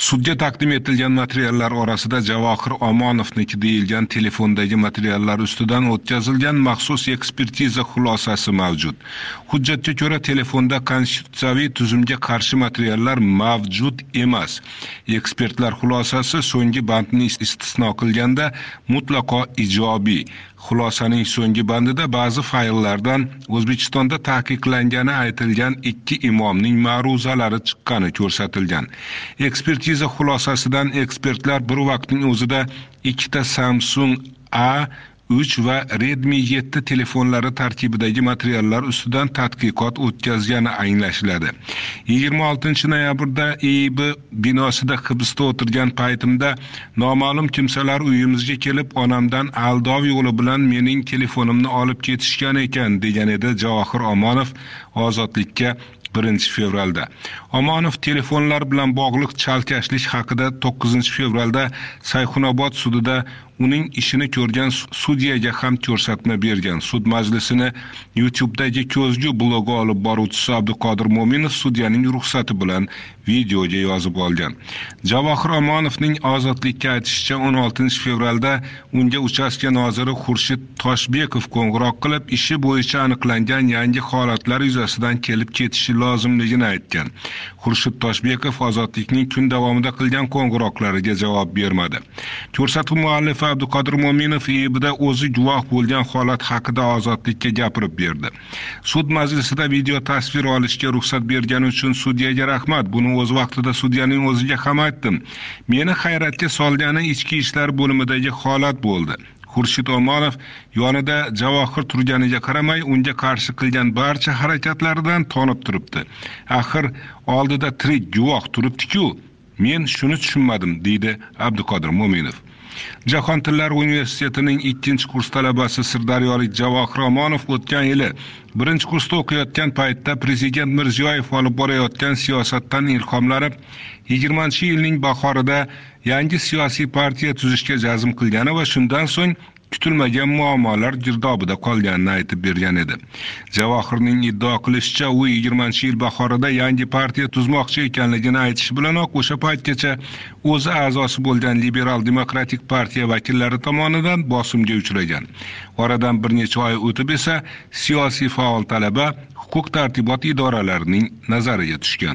E: Sudga taqdim etilgan materiallar orasida Javohir Omonovniki deyilgan telefondagi materiallar ustidan o'tkazilgan maxsus ekspertiza xulosasi mavjud. Hujjatga ko'ra telefonda konstitutsiyaviy tuzumga qarshi materiallar mavjud emas. Ekspertlar xulosasi so'nggi bandni istisno qilganda mutlaqo ijobiy. Xulosaning so'nggi bandida ba'zi fayllardan O'zbekistonda taqiqlangani aytilgan ikki imomning ma'ruzalari chiqqani ko'rsatilgan. Ekspertiza xulosasidan ekspertlar bir vaqtning o'zida ikkita Samsung A uch va Redmi yetti telefonlari tarkibidagi materiallar ustidan tadqiqot o'tkazgani anglashiladi. yigirma oltinchi noyabrda E I B binosida hibsda o'tirgan paytimda noma'lum kimsalar uyimizga kelib, onamdan aldov yo'li bilan mening telefonimni olib ketishgan ekan, degan edi Javohir Omonov Ozodlikka birinchi fevralda. Omonov telefonlar bilan bog'liq chalkashlik haqida to'qqizinchi fevralda Sayxunobod sudida uning ishini ko'rgan sudyaga ham ko'rsatma bergan. Sud majlisini YouTube'dagi ko'zgu blogi olib boruvchisi Abduqodir Mo'minov sudyaning ruxsati bilan videoga yozib olgan. Javohir Omonovning Ozodlikka aytishicha, o'n oltinchi fevralda unga uchastka noziri Xurshid Toshbekov qo'ng'iroq qilib, ishi bo'yicha aniqlangan yangi holatlar yuzasidan kelib ketishi lozimligini aytgan. Xurshid Toshbekov Ozodlikning kun davomida qilgan qo'ng'iroqlariga javob bermadi. Ko'rsatuv muallifi Abduqodir Mo'minov E I B'da o'zi guvoh bo'lgan holat haqida Ozodlikka gapirib berdi. Sud majlisida video tasvir olishga ruxsat bergani uchun sudyaga rahmat. Buni o'z vaqtida sudyaning o'ziga ham aytdim. Meni hayratga solgani ichki ishlar bo'limidagi holat bo'ldi. Xurshid Omonov yonida Javohir turganiga qaramay, unga qarshi qilgan barcha harakatlaridan tonib turibdi. Axir oldida tirik guvoh turibdi-ku. Men shuni tushunmadim, deydi Abduqodir Mo'minov. Jahon tillari universitetining ikkinchi kurs talabasi Sirdaryolik Javohir Omonov o'tgan yili birinchi kursda o'qiyotgan paytda Prezident Mirziyoyev olib borayotgan siyosatdan ilhomlanib, yigirmanchi yilning bahorida yangi siyosiy partiya tuzishga jazm qilgani va shundan so'ng kutilmagan muammolar girdobida qolganini aytib bergan edi. Javohirning iddao qilishicha, u yigirmanchi yil bahorida yangi partiya tuzmoqchi ekanligini aytishi bilanoq o'sha paytgacha o'zi a'zosi bo'lgan Liberal Demokratik partiya vakillari tomonidan bosimga uchragan. Oradan bir necha oy o'tib esa siyosiy faol talaba huquq tartibot idoralarining nazariga tushgan.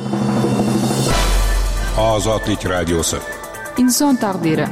I: Ozodlik radiosi.
D: Inson taqdiri.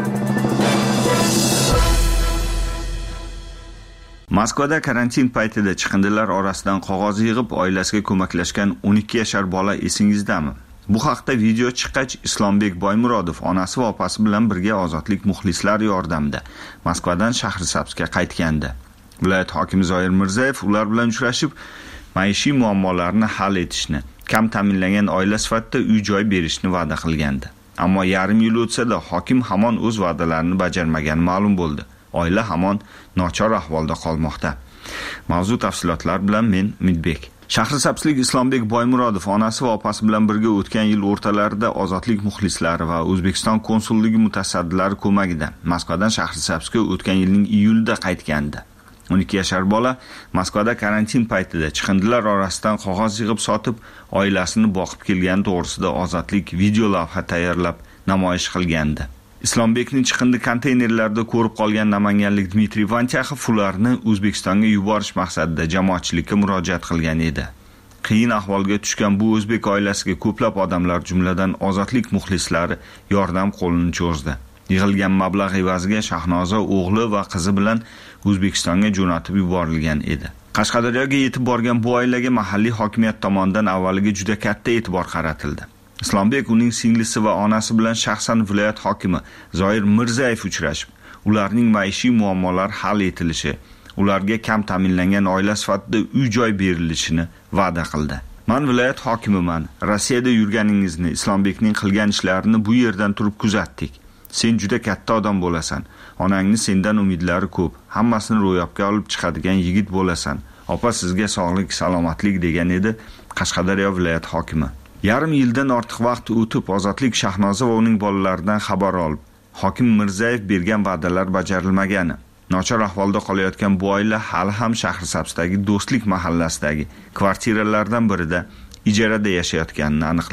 J: Moskvada karantin paytida chiqindilar orasidan qog'oz yig'ib oilasiga ko'maklashgan o'n ikki yashar bola esingizdami? Bu haqda video chiqqach, Islombek Boymurodov onasi va opasi bilan birga Ozodlik muxlislari yordamida Moskvadan Shahrisabzga qaytgandi. Viloyat hokimi Zoir Mirzayev ular bilan uchrashib, maishiy muammolarni hal etishni, kam ta'minlangan oila sifatida uy-joy berishni va'da qilgandi. Ammo yarim yil o'tsa-da hokim hamon o'z va'dalarini bajarmagani ma'lum bo'ldi. Oila hamon nochor ahvolda qolmoqda. Mavzu tafsilotlar bilan men Umidbek. Shahrisabzlik Islombek Boymurodov onasi va opasi bilan birga o'tgan yil o'rtalarida Ozodlik muxlislari va O'zbekiston konsulligi mutasaddilari ko'magida Moskvadan Shahrisabzga o'tgan yilning iyulida qaytgandi. o'n ikki yashar bola Moskvada karantin paytida chiqindilar orasidan qog'oz yig'ib sotib, oilasini boqib kelgani to'g'risida Ozodlik video lavha tayyorlab namoyish qilgandi. Islombekning chiqindi konteynerlarida ko'rib qolgan namanganlik Dmitriy Vantyakov ularni O'zbekistonga yuborish maqsadida jamoatchilikka murojaat qilgan edi. Qiyin ahvolga tushgan bu o'zbek oilasiga ko'plab odamlar, jumladan Ozodlik muxlislari yordam qo'lini cho'zdi. Yig'ilgan mablag' evaziga Shahnoza o'g'li va qizi bilan O'zbekistonga jo'natib yuborilgan edi. Qashqadaryoga yetib borgan bu oilaga mahalliy hokimiyat tomonidan avvaliga juda katta e'tibor qaratildi. Islombek uning singlisi va onasi bilan shaxsan viloyat hokimi Zoir Mirzayev uchrashib, ularning maishiy muammolar hal etilishi, ularga kam ta'minlangan oila sifatida uy-joy berilishini va'da qildi. Men viloyat hokimiman. Rossiyada yurganingizni, Islombekning qilgan ishlarini bu yerdan turib kuzatdik. Sen juda katta odam bo'lasan. Onangni sendan umidlari ko'p. Hammasini ro'yobga olib chiqadigan yigit bo'lasan. Opa sizga sog'lik, salomatlik degan edi Qashqadaryo viloyat hokimi. Yarim yildan ortiq vaqt o'tib Ozodlik Shahnoza va uning bolalaridan xabar olib, hokim Mirzayev bergan va'dalar bajarilmagani, nochor ahvolda qolayotgan bu oila hali ham Shahrisabzdagi Do'stlik mahallasidagi kvartiralardan birida ijarada yashayotganini aniqladi.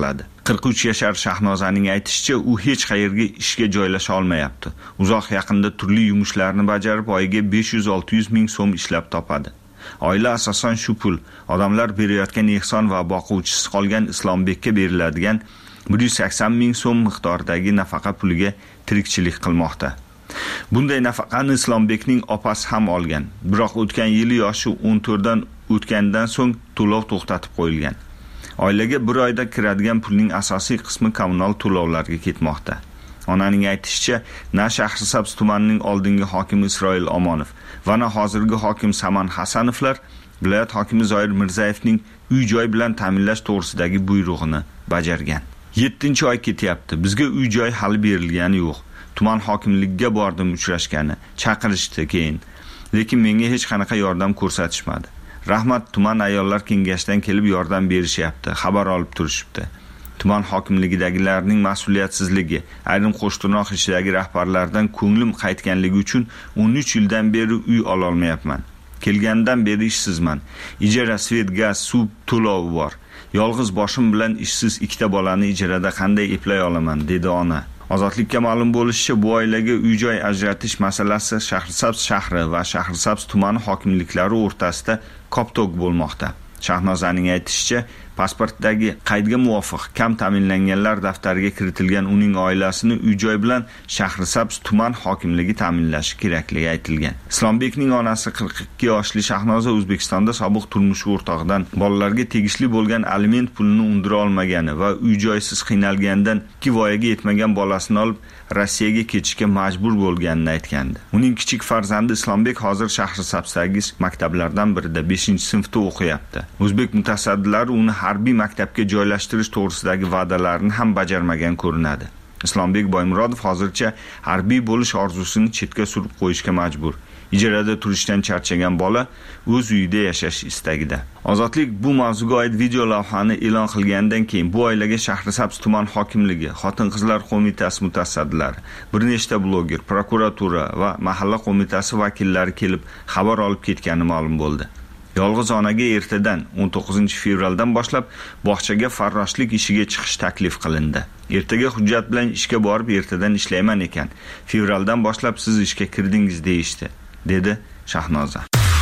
J: qirq uch yashar Shahnozaning aytishicha, u hech qayerga ishga joylasha olmayapti. Uzoq yaqinda turli yumushlarni bajarib, oyiga besh yuz olti yuz ming so'm ishlab topadi. Oila asosan shu pul odamlar berayotgan ehson va boquvchisiz qolgan Islombekka beriladigan bir yuz sakson ming so'm miqdoridagi nafaqa puliga tirikchilik qilmoqda. Bunday nafaqani Islombekning opasi ham olgan. Biroq o'tgan yili yoshi o'n to'rt dan o'tgandan so'ng to'lov to'xtatib qo'yilgan. Oilaga bir oyda kiradigan pulning asosiy qismi kommunal to'lovlarga ketmoqda. Onaning aytishicha, na Shahrisabz tumanining oldingi hokimi Isroil Omonov va na hozirgi hokim Saman Hasanovlar viloyat hokimi Zoir Mirzayevning uy-joy bilan ta'minlash to'g'risidagi buyrug'ini bajargan. yettinchi oy ketyapti. Bizga uy-joy hali berilgani yo'q. Tuman hokimligiga bordim, uchrashgani, chaqirishdi keyin. Lekin menga hech qanaqa yordam ko'rsatishmadi. Rahmat, tuman ayollar kengashidan kelib yordam berishyapti, xabar olib turishibdi. Tuman hokimligidagilarning mas'uliyatsizligi, ayrim qo'shtirnoq ishidagi rahbarlardan ko'nglim qaytganligi uchun o'n uch yildan beri uy ola olmayapman. Kelgandan beri ishsizman. Ijara, svet, gaz, suv to'lovi bor. Yolg'iz boshim bilan ishsiz ikkita bolani ijarada qanday eplay olaman, dedi ona. Ozodlikka ma'lum bo'lishicha, bu oilaga uy-joy ajratish masalasi Shahrisabz shahri va Shahrisabz tumani hokimliklari o'rtasida koptok bo'lmoqda. Shahnozaning aytishicha, pasportdagi qaydga muvofiq kam ta'minlanganlar daftariga kiritilgan uning oilasini uy-joy bilan Shahrisabz tuman hokimligi ta'minlashi kerakligi aytilgan. Islombekning onasi qirq ikki yoshli Shahnoza O'zbekistonda sobiq turmush o'rtog'idan bolalarga tegishli bo'lgan aliment pulini undira olmagani va uy-joysiz qiynalgandan ikki voyaga yetmagan bolasini olib Rossiyaga ketishga majbur bo'lganini aytgandi. Uning kichik farzandi Islombek hozir Shahrisabzdagi maktablardan birida beshinchi sinfda o'qiyapti. O'zbek mutasaddilari uni harbiy maktabga joylashtirish to'g'risidagi va'dalarni ham bajarmagan ko'rinadi. Islombek Boymurodov hozircha harbiy bo'lish orzusini chetga surib qo'yishga majbur. Ijarada turishdan charchagan bola o'z uyida yashash istagida. Ozodlik bu mavzuga oid video lavhani e'lon qilgandan keyin bu oilaga Shahrisabz tuman hokimligi, Xotin-qizlar qo'mitasi mutasaddilari, bir nechta bloger, prokuratura va mahalla qo'mitasi vakillari kelib xabar olib ketgani ma'lum bo'ldi. Yolg'iz onaga ertadan o'n to'qqizinchi fevraldan boshlab bog'chaga farroshlik ishiga chiqish taklif qilindi. Ertaga hujjat bilan ishga borib ertadan ishlayman ekan. Fevraldan boshlab siz ishga kirdingiz deyishdi, dedi Shahnoza.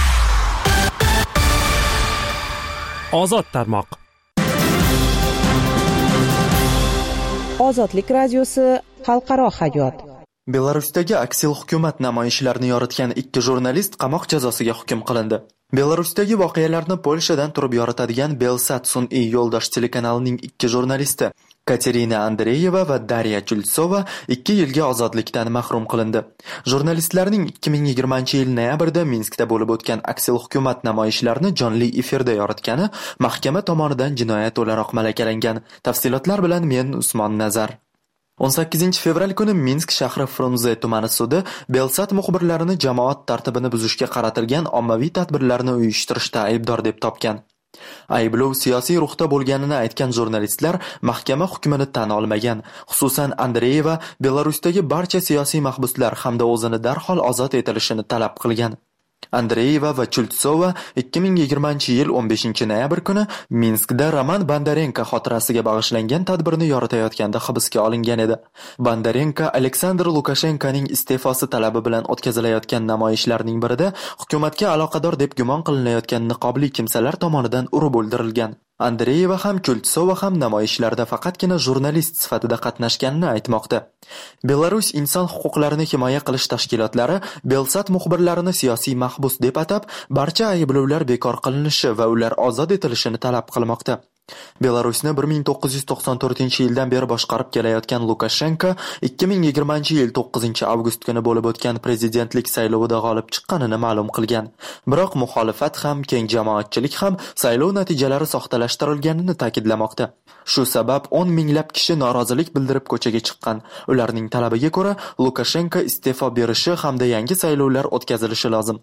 B: Ozod tarmoq. Ozodlik radiosi xalqaro hayot.
F: Belarusdagi aksil hukumat namoyishlarini yoritgan ikki jurnalist qamoq jazosiga hukm qilindi. Belarusdagi voqealarni Polshadan turib yoritadigan Belsat sun'iy yo'ldosh telekanalining ikki jurnalisti Katerina Andreyeva va Darya Chultsova ikki yilga ozodlikdan mahrum qilindi. Jurnalistlarning ikki ming yigirmanchi yil noyabrda Minskda bo'lib o'tgan aksil hukumat namoyishlarini jonli efirda yoritgani mahkama tomonidan jinoyat o'laroq malakalangan. Tafsilotlar bilan men Usmon Nazar. o'n sakkizinchi fevral kuni Minsk shahri Frunze tumani sudi Belsat muxbirlarini jamoat tartibini buzishga qaratilgan ommaviy tadbirlarni uyushtirishda aybdor deb topgan. Ayblov siyosiy ruhda bo'lganini aytgan jurnalistlar mahkama hukmini tan olmagan. Xususan Andreyeva Belarusdagi barcha siyosiy mahbuslar hamda o'zini darhol ozod etilishini talab qilgan. Andreyeva va Chultsova ikki ming yigirmanchi yil o'n beshinchi noyabr kuni Minskda Roman Bondarenko xotirasiga bag'ishlangan tadbirni yoritayotganda hibsga olingan edi. Bondarenko Aleksandr Lukashenkoning iste'fosi talabi bilan o'tkazilayotgan namoyishlarning birida hukumatga aloqador deb gumon qilinayotgan niqobli kimsalar tomonidan urib o'ldirilgan. Andreyeva ham Chultsova ham namoyishlarda faqatgina jurnalist sifatida qatnashganini aytmoqda. Belarus inson huquqlarini himoya qilish tashkilotlari Belsat muxbirlarini siyosiy mahbus deb atab, barcha ayblovlar bekor qilinishi va ular ozod etilishini talab qilmoqda. Belarusni bir ming to'qqiz yuz to'qson to'rtinchi yildan beri boshqarib kelayotgan Lukashenko ikki ming yigirmanchi yil to'qqizinchi avgust kuni bo'lib o'tgan prezidentlik saylovida g'olib chiqqanini ma'lum qilgan. Biroq muxolifat ham, keng jamoatchilik ham saylov natijalari soxtalashtirilganini ta'kidlamoqda. Shu sabab o'n minglab kishi norozilik bildirib ko'chaga chiqqan. Ularning talabiga ko'ra Lukashenko iste'fo berishi hamda yangi saylovlar o'tkazilishi lozim.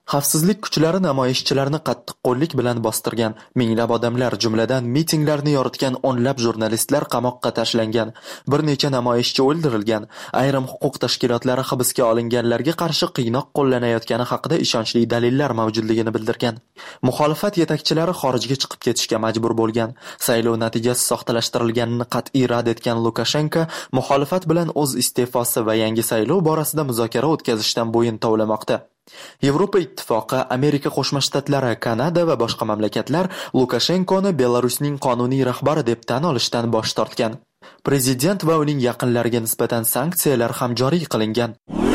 F: Xavfsizlik kuchlari namoyishchilarni qattiqqo'llik bilan bostirgan, minglab odamlar, jumladan mitinglarni yoritgan o'nlab jurnalistlar qamoqqa tashlangan, bir necha namoyishchi o'ldirilgan, ayrim huquq tashkilotlari hibsga olinganlarga qarshi qiynoq qo'llanayotgani haqida ishonchli dalillar mavjudligini bildirgan. Muxolifat yetakchilari xorijga chiqib ketishga majbur bo'lgan. Saylov natijasi soxtalashtirilganini qat'iy rad etgan Lukashenko muxolifat bilan o'z iste'fosi va yangi saylov borasida muzokara o'tkazishdan bo'yin tovlamoqda. Yevropa Ittifoqi, Amerika Qo'shma Shtatlari, Kanada va boshqa mamlakatlar Lukashenkoni Belarusning qonuniy rahbari deb tan olishdan bosh tortgan. Prezident va uning yaqinlariga nisbatan sanksiyalar ham joriy qilingan.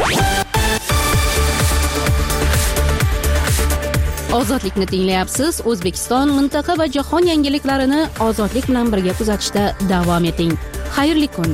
A: Ozodlikni tinglayapsiz. O'zbekiston, mintaqa va jahon yangiliklarini ozodlik bilan birga kuzatishda davom eting. Xayrli kun.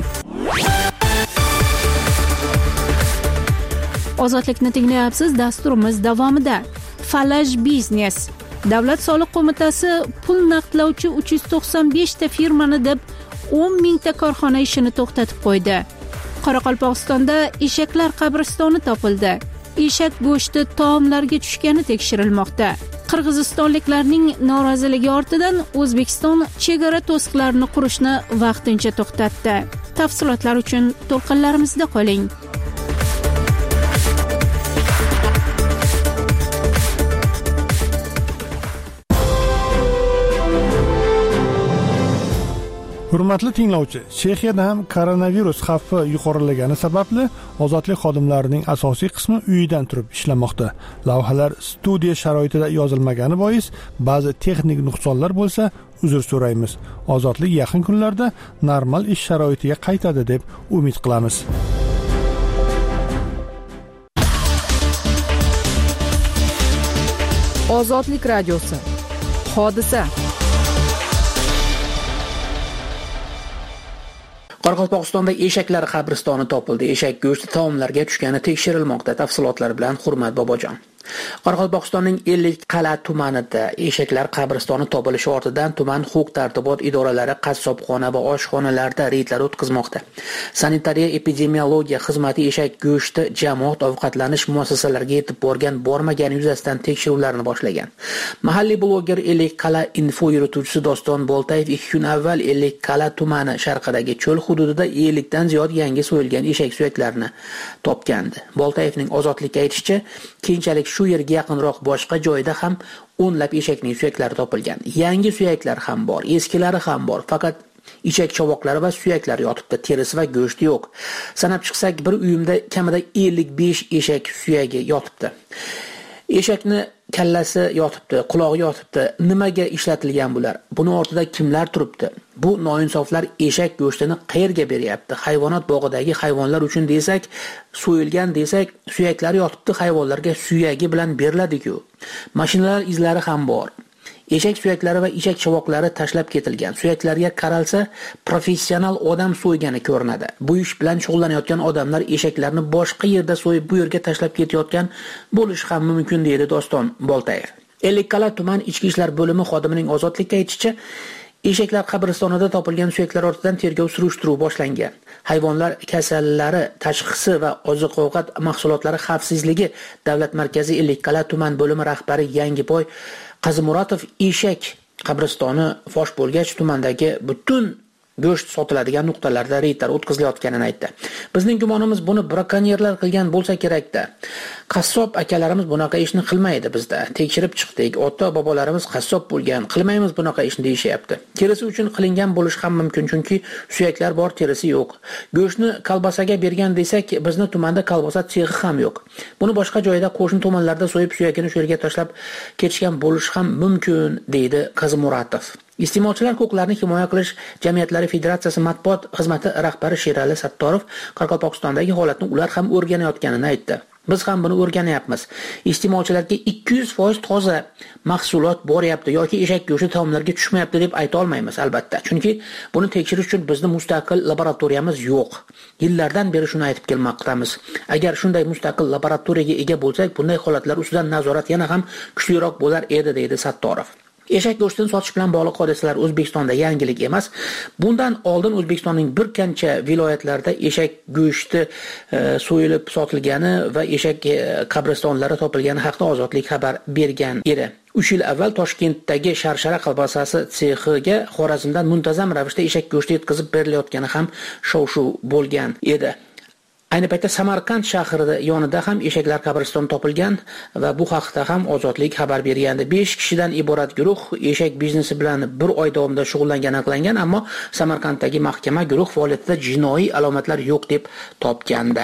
A: Ozodlikni tinglayapsiz. Dasturimiz davomida Falaj Biznes Davlat soliq qo'mitasi pul naqdlovchi uch yuz to'qson besh ta firmani deb o'n mingta korxona ishini to'xtatib qo'ydi. Qoraqalpog'istonda eshaklar qabristoni topildi. Eshak go'shti taomlarga tushgani tekshirilmoqda. Qirg'izistonliklarning noroziligi ortidan O'zbekiston chegara to'siqlarini qurishni vaqtincha to'xtatdi. Tafsilotlar uchun to'lqinlarimizda qoling.
K: Hurmatli tinglovchi, Chexiyada ham koronavirus xavfi yuqorilagani sababli ozodlik xodimlarining asosiy qismi uyidan turib ishlamoqda. Lavhalar studiya sharoitida yozilmagani bois ba'zi texnik nuqsonlar bo'lsa, uzr so'raymiz. Ozodlik yaqin kunlarda normal ish sharoitiga qaytadi deb umid qilamiz.
D: Ozodlik radiosi. Hodisa.
C: Qoraqalpog'istonda eshaklar qabristoni topildi. Eshak go'shti taomlarga tushgani tekshirilmoqda. Tafsilotlar bilan Hurmat Bobojon. Qoraqalpog'istonning Ellikqal'a tumanida eshaklar qabristoni topilishi ortidan tuman huquq-tartibot idoralari qassobxona va oshxonalarda reydlar o'tkazmoqda. Sanitariya epidemiologiya xizmati eshak go'shti jamoat ovqatlanish muassasalariga yetib borgan bormagani yuzasidan tekshiruvlarni boshlagan. Mahalliy bloger Ellikqal'a info yurituvchisi Doston Boltayev ikki kun avval Ellikqal'a tumani sharqidagi cho'l hududida ellik dan ziyod yangi so'yilgan eshak suyaklarini topgandi. Boltayevning ozodlikka aytishicha, keyinchalik shu yerga yaqinroq boshqa joyda ham o'nlab eshakning suyaklari topilgan. Yangi suyaklar ham bor, eskilari ham bor. Faqat ichak chovoqlari va suyaklari yotibdi, terisi va go'shti yo'q. Sanab chiqsak, bir uyimda kamida ellik besh eshak suyagi yotibdi. Eshakni kallasi yotibdi, qulog'i yotibdi. Nimaga ishlatilgan bular? Buni ortida kimlar turibdi? Bu noinsoflar eshak go'shtini qayerga beryapti? Hayvonot bog'idagi hayvonlar uchun desak, so'yilgan desak, suyaklari yotibdi, hayvonlarga suyagi bilan beriladi-ku. Mashinalar izlari ham bor. Eshak suyaklari va eshak chovoqlari tashlab ketilgan. Suyaklarga qaralsa, professional odam so'ygani ko'rinadi. Bu ish bilan shug'ullanayotgan odamlar eshaklarni boshqa yerda so'yib bu yerga tashlab ketayotgan bo'lishi ham mumkin deydi Doston Boltayev. Ellikqal'a tuman ichki ishlar bo'limi xodimining ozodlikka aytishicha, eshaklar qabristonida topilgan suyaklar ortidan tergov surishtiruv boshlangan. Hayvonlar kasallari tashxisi va oziq-ovqat mahsulotlari xavfsizligi davlat markazi Ellikqal'a tuman bo'limi rahbari Yangiboy Qazimuratov eshak qabristoni fosh bo'lgach tumandagi butun go'sht sotiladigan nuqtalarda reydlar o'tkazilayotganini aytdi. Bizning gumonimiz buni brakonyerlar qilgan bo'lsa kerak-da. Qassob akalarimiz bunaqa ishni qilmaydi bizda. Tekshirib chiqdik. Ota-bobolarimiz qassob bo'lgan, qilmaymiz bunaqa ishni deyishyapti. Terisi uchun qilingan bo'lishi ham mumkin, chunki suyaklar bor, terisi yo'q. Go'shtni kolbasaga bergan desak, bizni tumanda kolbasa sexi ham yo'q. Buni boshqa joyda qo'shni tumanlarda so'yib suyagini shu yerga tashlab ketishgan bo'lishi ham mumkin, deydi Qazimuratov. Iste'molchilar huquqlarini himoya qilish jamiyatlari federatsiyasi matbuot xizmati rahbari Sherali Sattorov Qoraqalpog'istondagi holatni ular ham o'rganayotganini aytdi. Biz ham buni o'rganyapmiz. Iste'molchilarga ikki yuz foiz toza mahsulot boryapti yoki eshak go'shti taomlarga tushmayapti deb ayta olmaymiz albatta. Chunki buni tekshirish uchun bizning mustaqil laboratoriyamiz yo'q. Yillardan beri shuni aytib kelmoqdamiz. Agar shunday mustaqil laboratoriyaga ega bo'lsak, bunday holatlar ustidan nazorat yana ham kuchliroq bo'lar edi, deydi Sattorov. Eshak go'shtini sotish bilan bog'liq hodisalar O'zbekistonda yangilik emas. Bundan oldin O'zbekistonning bir qancha viloyatlarida eshak go'shti e, so'yilib sotilgani va eshak e, qabristonlari topilgani haqida Ozodlik xabar bergan edi. uch yil avval Toshkentdagi Sharshara kolbasasi sexiga Xorazmdan muntazam ravishda eshak go'shti yetkazib berilayotgani ham shov-shuv bo'lgan edi. Ayni paytda Samarqand shahrida yonida ham eshaklar qabristoni topilgan va bu haqda ham Ozodlik xabar bergandi. besh kishidan iborat guruh eshak biznesi bilan bir oy davomida shug'ullangani aniqlangan, ammo Samarqanddagi mahkama guruh faoliyatida jinoiy alomatlar yo'q deb topgandi.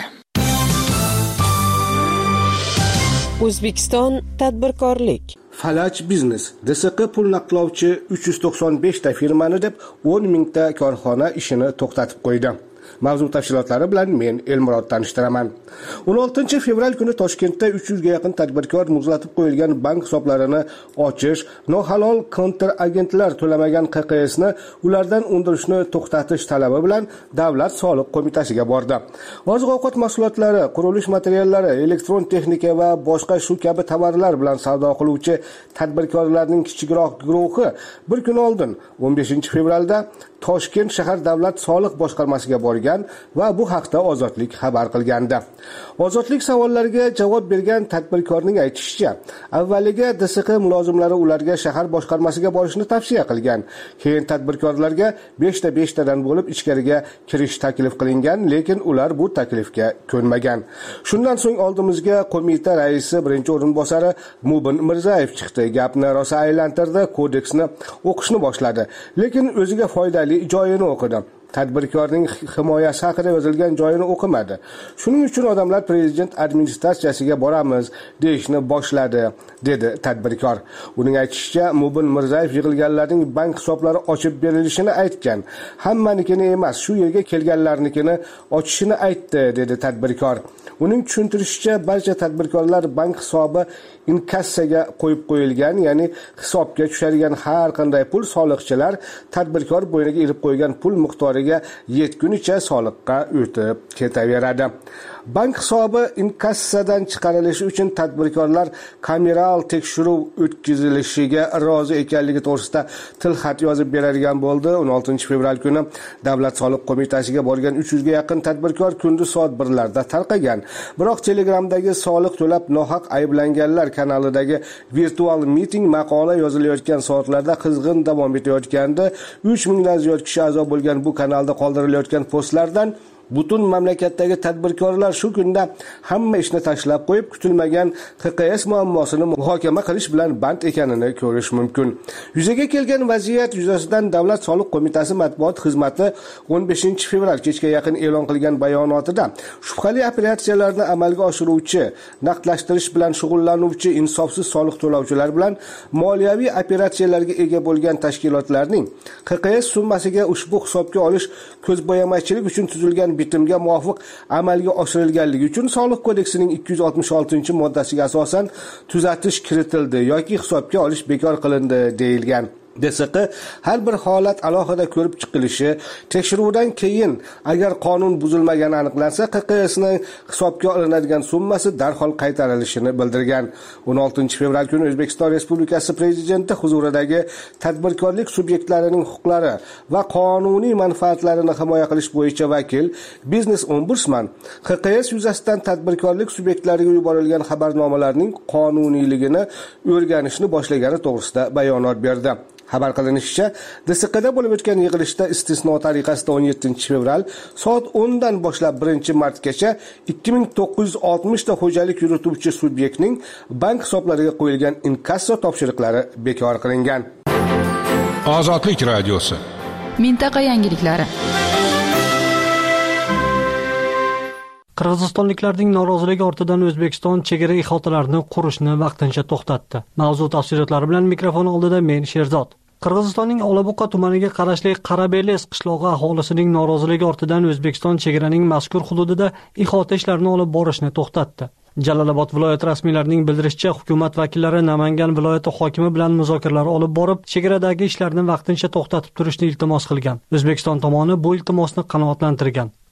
B: O'zbekiston tadbirkorlik
L: Falaj biznes D S Q pul naqdlovchi uch yuz to'qson besh ta firmani deb o'n mingta korxona ishini to'xtatib qo'ydi. Mavzu tafsilotlari bilan men Elmurod tanishtiraman. o'n oltinchi fevral kuni Toshkentda uch yuz ga yaqin tadbirkor muzlatib qo'yilgan bank hisoblarini ochish, nohalol kontragentlar to'lamagan Q Q S ni ulardan undirishni to'xtatish talabi bilan Davlat soliq qo'mitasiga bordi. Oziq-ovqat mahsulotlari, qurilish materiallari, elektron texnika va boshqa shu kabi tovarlar bilan savdo qiluvchi tadbirkorlarning kichikroq guruhi bir kun oldin o'n beshinchi fevralda Toshkent shahar davlat soliq boshqarmasiga borgan va bu haqda Ozodlik xabar qilgandi. Ozodlik savollariga javob bergan tadbirkorning aytishicha, avvaliga D S Q mulozimlari ularga shahar boshqarmasiga borishni tavsiya qilgan. Keyin tadbirkorlarga besh ta besh tadan bo'lib ichkariga kirish taklif qilingan, lekin ular bu taklifga ko'nmagan. Shundan so'ng oldimizga qo'mita raisi birinchi o'rinbosari Mubin Mirzayev chiqdi. Gapni rosa aylantirdi, kodeksni o'qishni boshladi, lekin o'ziga foydali joyini o'qidi. Tadbirkorning himoyasi haqida yozilgan joyini o'qimadi. Shuning uchun odamlar prezident administratsiyasiga boramiz deyishni boshladi, dedi tadbirkor. Uning aytishicha, Mubin Mirzayev yig'ilganlarning bank hisoblari ochib berilishini aytgan. Hammanikini emas, shu yerga kelganlarnikini ochishini aytdi, dedi tadbirkor. Uning tushuntirishicha, barcha tadbirkorlar bank hisobi inkassaga qo'yib qo'yilgan, ya'ni hisobga tushadigan har qanday pul soliqchilar tadbirkor bo'yniga irib qo'ygan pul miqdoriga yetgunicha soliqqa o'tib ketaveradi. Bank hisobi inkassadan chiqarilishi uchun tadbirkorlar kameral tekshiruv o'tkazilishiga rozi ekanligi to'g'risida tilxat yozib beradigan bo'ldi. o'n oltinchi fevral kuni Davlat soliq qo'mitasiga borgan uch yuz ga yaqin tadbirkor kunduz soat birlarda tarqagan. Biroq Telegramdagi soliq to'lab nohaq ayblanganlar kanalidagi virtual meeting maqola yozilayotgan soatlarda qizg'in davom etayotgandi. uch mingdan ziyod kishi a'zo bo'lgan bu kanalda qoldirilayotgan postlardan butun mamlakatdagi tadbirkorlar shu kunda hamma ishni tashlab qo'yib, kutilmagan Q Q S muammosini muhokama qilish bilan band ekanini ko'rish mumkin. Yuzaga kelgan vaziyat yuzasidan Davlat soliq qo'mitasi matbuot xizmati o'n beshinchi fevral kechga yaqin e'lon qilgan bayonotida shubhali operatsiyalarni amalga oshiruvchi, naqdlashtirish bilan shug'ullanuvchi insofsiz soliq to'lovchilar bilan moliyaviy operatsiyalarga ega bo'lgan tashkilotlarning Q Q S summasiga ushbu hisobga olish ko'zbo'yamachilik uchun tuzilgan bitimga muvofiq amalga oshirilganligi uchun Soliq kodeksining ikki yuz oltmish oltinchi moddasiga asosan tuzatish kiritildi yoki hisobga olish bekor qilindi deyilgan. D S Q har bir holat alohida ko'rib chiqilishi, tekshiruvdan keyin agar qonun buzilmagani aniqlansa, Q Q S ning hisobga olinadigan summasi darhol qaytarilishini bildirgan. o'n oltinchi fevral kuni O'zbekiston Respublikasi Prezidenti huzuridagi tadbirkorlik subyektlarining huquqlari va qonuniy manfaatlarini himoya qilish bo'yicha vakil Biznes Ombudsman Q Q S yuzasidan tadbirkorlik subyektlariga yuborilgan xabarnomalarning qonuniyligini o'rganishni boshlagani to'g'risida bayonot berdi. Xabar qilinishicha, D S Qda bo'lib o'tgan yig'ilishda istisno tariqasida o'n yettinchi fevral soat o'ndan boshlab birinchi martgacha ikki ming to'qqiz yuz oltmish ta xo'jalik yurituvchi subyektning bank hisoblariga qo'yilgan inkasso topshiriqlari bekor qilingan.
I: Ozodlik radiosi.
D: Mintaqa yangiliklari.
M: Qirg'izistonliklarning noroziligi ortidan O'zbekiston chegara ihotalarini qurishni vaqtincha to'xtatdi. Mavzu tafsilotlari bilan mikrofon oldida men Sherzod. Qirg'izistonning Olabuqa tumaniga qarashli Qarabeles qishlog'i aholisining noroziligi ortidan O'zbekiston chegaraning mazkur hududida ihota ishlarini olib borishni to'xtatdi. Jalolobod viloyat rasmiylarining bildirishicha, hukumat vakillari Namangan viloyati hokimi bilan muzokaralar olib borib, chegaradagi ishlarni vaqtincha to'xtatib turishni iltimos qilgan. O'zbekiston tomoni bu iltimosni qanoatlantirgan.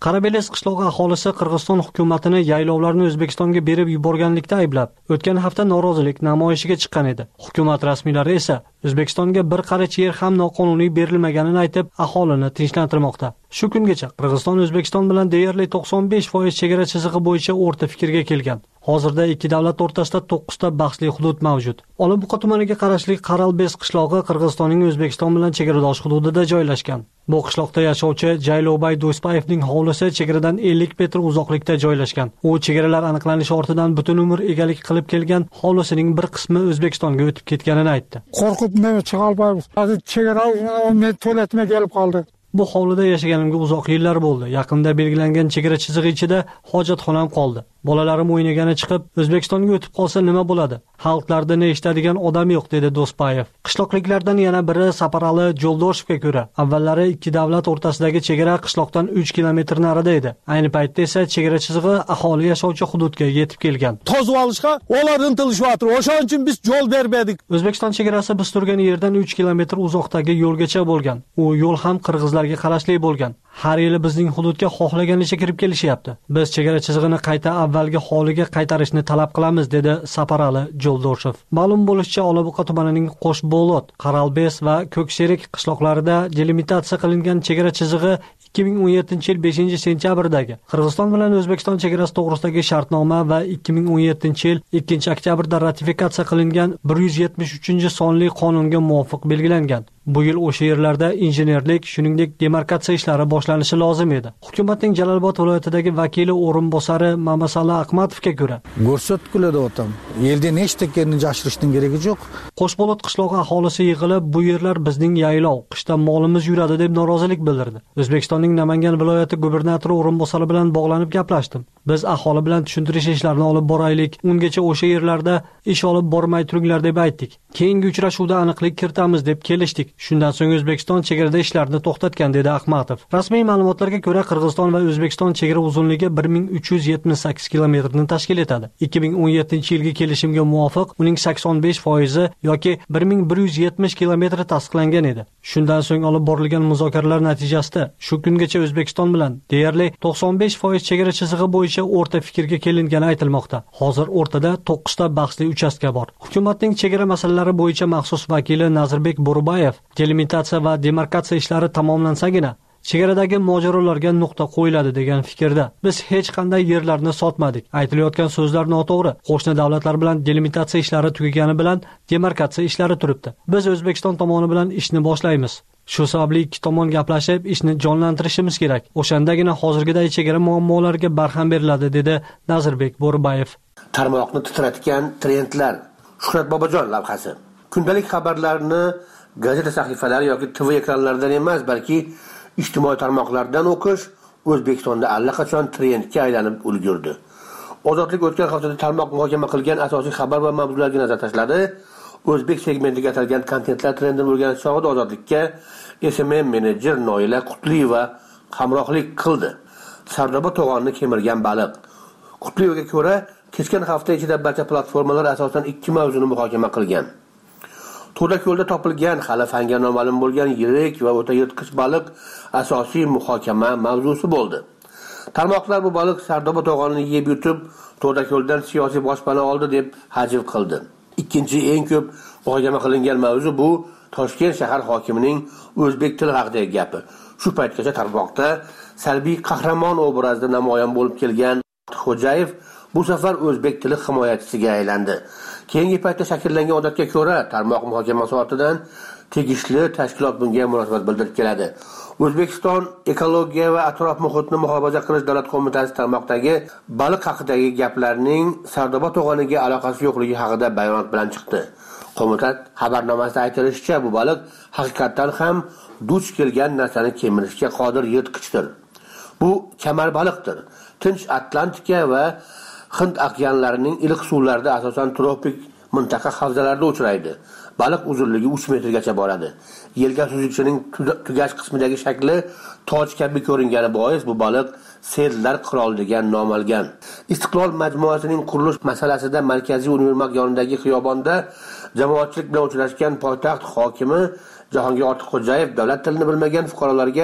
M: Qarabeles qishlog'i aholisi Qirg'iziston hukumatini yaylovlarni O'zbekistonga berib yuborganlikda ayblab, o'tgan hafta norozilik namoyishiga chiqqan edi. Hukumat rasmiylari esa O'zbekistonga bir qarich yer ham noqonuniy berilmaganini aytib, aholini tinchlantirmoqda. Shu kungacha Qirg'iziston O'zbekiston bilan deyarli to'qson besh foiz chegara chizig'i bo'yicha o'rta fikrga kelgan. Hozirda ikki davlat o'rtasida to'qqiz ta bahsli hudud mavjud. Olabuqa tumaniga qarashli Qaralbes qishlog'i Qirg'izistonning O'zbekiston bilan chegaradosh hududida joylashgan. Bu qishloqda yashovchi Jaylobay Do'spayevning hovlisi chegaradan ellik metr uzoqlikda joylashgan. U chegaralar aniqlanishi ortidan butun umr egalik qilib kelgan hovlisining bir qismi O'zbekistonga o'tib ketganini aytdi.
N: Qo'rqib nima chiqa olmaymiz. Hozir chegara to'latma kelib qoldi.
M: Bu hovlida yashaganimga uzoq yillar bo'ldi. Yaqinda belgilangan chegara chizig'i ichida hojatxonam qoldi. Bolalarim o'ynagani chiqib, O'zbekistonga o'tib qolsa nima bo'ladi? Xalqlarda ne eshitadigan odam yo'q, dedi Do'spayev. Qishloqliklardan yana biri Saparali Joldoshevga ko'ra, avvallari ikki davlat o'rtasidagi chegara qishloqdan uch kilometr narida edi. Ayni paytda esa chegara chizig'i aholi yashovchi hududga yetib kelgan.
N: Tozib olishga ular intilishyapti. O'shaning uchun biz yo'l bermadik.
M: O'zbekiston chegarasi biz turgan yerdan uch kilometr uzoqdagi yo'lgacha bo'lgan. U yo'l ham qirg'izlarga qarashli bo'lgan. Har yili bizning hududga xohlaganicha kirib kelishyapti. Biz chegara chizig'ini qayta avvalgi holiga qaytarishni talab qilamiz, dedi Saparali Joldoshev. Ma'lum bo'lishicha, Olabuqa tumanining Qo'shbolot, Qaralbes va Ko'ksherik qishloqlarida delimitatsiya qilingan chegara chizig'i ikki ming o'n yettinchi yil beshinchi sentyabrdagi Qirg'iziston bilan O'zbekiston chegarasi to'g'risidagi shartnoma va ikki ming o'n yettinchi yil ikkinchi oktyabrda ratifikatsiya qilingan bir yuz yetmish uchinchi sonli qonunga muvofiq belgilangan. Bu yil o'sha yerlarda injenerlik, shuningdek demarkatsiya ishlari boshlanishi lozim edi. Hukumatning Jalolobod viloyatidagi vakili o'rinbosari Mamasala Ahmadovga ko'ra,
N: ko'rsatkulada o'tam. Yerda nechta ekanini yashirishning keragi yo'q.
M: Qo'shbolot qishlog'i aholisi yig'ilib, bu yerlar bizning yaylov, qishda molimiz yuradi deb norozilik bildirdi. O'zbekistonning Namangan viloyati gubernatori o'rinbosari bilan bog'lanib gaplashdim. Biz aholi bilan tushuntirish ishlarini olib boraylik, ungacha o'sha yerlarda ish olib bormay turinglar deb aytdik. Keyingi uchrashuvda aniqlik kiritamiz deb kelishdik. Shundan so'ng O'zbekiston chegarada ishlarni to'xtatgan, dedi Ahmadov. Rasmiy ma'lumotlarga ko'ra, Qirg'iziston va O'zbekiston chegara uzunligi bir ming uch yuz yetmish sakkiz kilometrni tashkil etadi. ikki ming o'n yettinchi yilgi kelishimga muvofiq uning sakson besh foizi yoki bir ming bir yuz yetmish kilometri tasdiqlangan edi. Shundan so'ng olib borilgan muzokaralar natijasida shu kungacha O'zbekiston bilan deyarli to'qson besh foiz chegara chizig'i bo'yicha o'rta fikrga kelingani aytilmoqda. Hozir o'rtada to'qqiz ta bahsli uchastka bor. Hukumatning chegara masalalari bo'yicha maxsus vakili Nazirbek Bo'rubayev delimitatsiya va demarkatsiya ishlari tamomlansagina chegaradagi mojarolarga nuqta qo'yiladi degan fikrda. Biz hech qanday yerlarni sotmadik. Aytilayotgan so'zlar noto'g'ri. Qo'shni davlatlar bilan delimitatsiya ishlari tugagani bilan demarkatsiya ishlari turibdi. Biz O'zbekiston tomoni bilan ishni boshlaymiz. Shu sababli ikki tomon gaplashib, ishni jonlantirishimiz kerak. O'shandagina hozirgidek chegara muammolariga barham beriladi, dedi Nazirbek Bo'rubayev.
O: Tarmoqni titratgan trendlar. Shuhrat Bobojon lavhasi. Kundalik xabarlarni gazeta sahifalari yoki T V ekranlaridan emas, balki ijtimoiy tarmoqlardan o'qish O'zbekistonda allaqachon trendga aylanib ulgurdi. Ozodlik o'tgan haftada tarmoq muhokama qilgan asosiy xabar va mavzularga nazar tashladi. O'zbek segmentiga atalgan kontentlar trendi bo'lgan chog'da Ozodlikka S M M menejer Noila Qutliyeva hamrohlik qildi. Sardoba to'g'onni kemirgan baliq. Qutliyevaga ko'ra, kechgan hafta ichida barcha platformalar asosan ikki mavzuni muhokama qilgan. To'dako'lda topilgan hali fanga noma'lum bo'lgan yirik va o'ta yirtqich baliq asosiy muhokama mavzusi bo'ldi. Tarmoqlar bu baliq Sardoba to'g'onni yeb yutib, To'dako'ldan siyosiy boshpana oldi deb hajv qildi. Ikkinchi eng ko'p muhokama qilingan mavzu bu Toshkent shahar hokimining o'zbek tili haqidagi gapi. Shu paytgacha tarmoqda salbiy qahramon obrazda namoyon bo'lib kelgan Xo'jayev bu safar o'zbek tili himoyachisiga aylandi. Keyingi paytda shakllangan odatga ko'ra, tarmoq muhokamasi ortidan tegishli tashkilot bunga munosabat bildirib keladi. O'zbekiston ekologiya va atrof muhitni muhofaza qilish davlat qo'mitasi tarmoqdagi baliq haqidagi gaplarning Sardoba to'g'oniga aloqasi yo'qligi haqida bayonot bilan chiqdi. Qo'mita xabarnomasida aytilishicha, bu baliq haqiqatan ham duch kelgan narsani kemirishga qodir yirtqichdir. Bu kamar baliqdir. Tinch Atlantika va Hind okeanlarining iliq suvlarida asosan tropik mintaqa havzalarida uchraydi. Baliq uzunligi uch metrgacha boradi. Yelka suzuvchining tugash qismidagi shakli toj kabi ko'ringani bois bu baliq sellar qiroli degan nom olgan. Istiqlol majmuasining qurilish masalasida Markaziy Univermag yonidagi xiyobonda jamoatchilik bilan uchrashgan poytaxt hokimi Jahongir Ortiqxo'jayev davlat tilini bilmagan fuqarolarga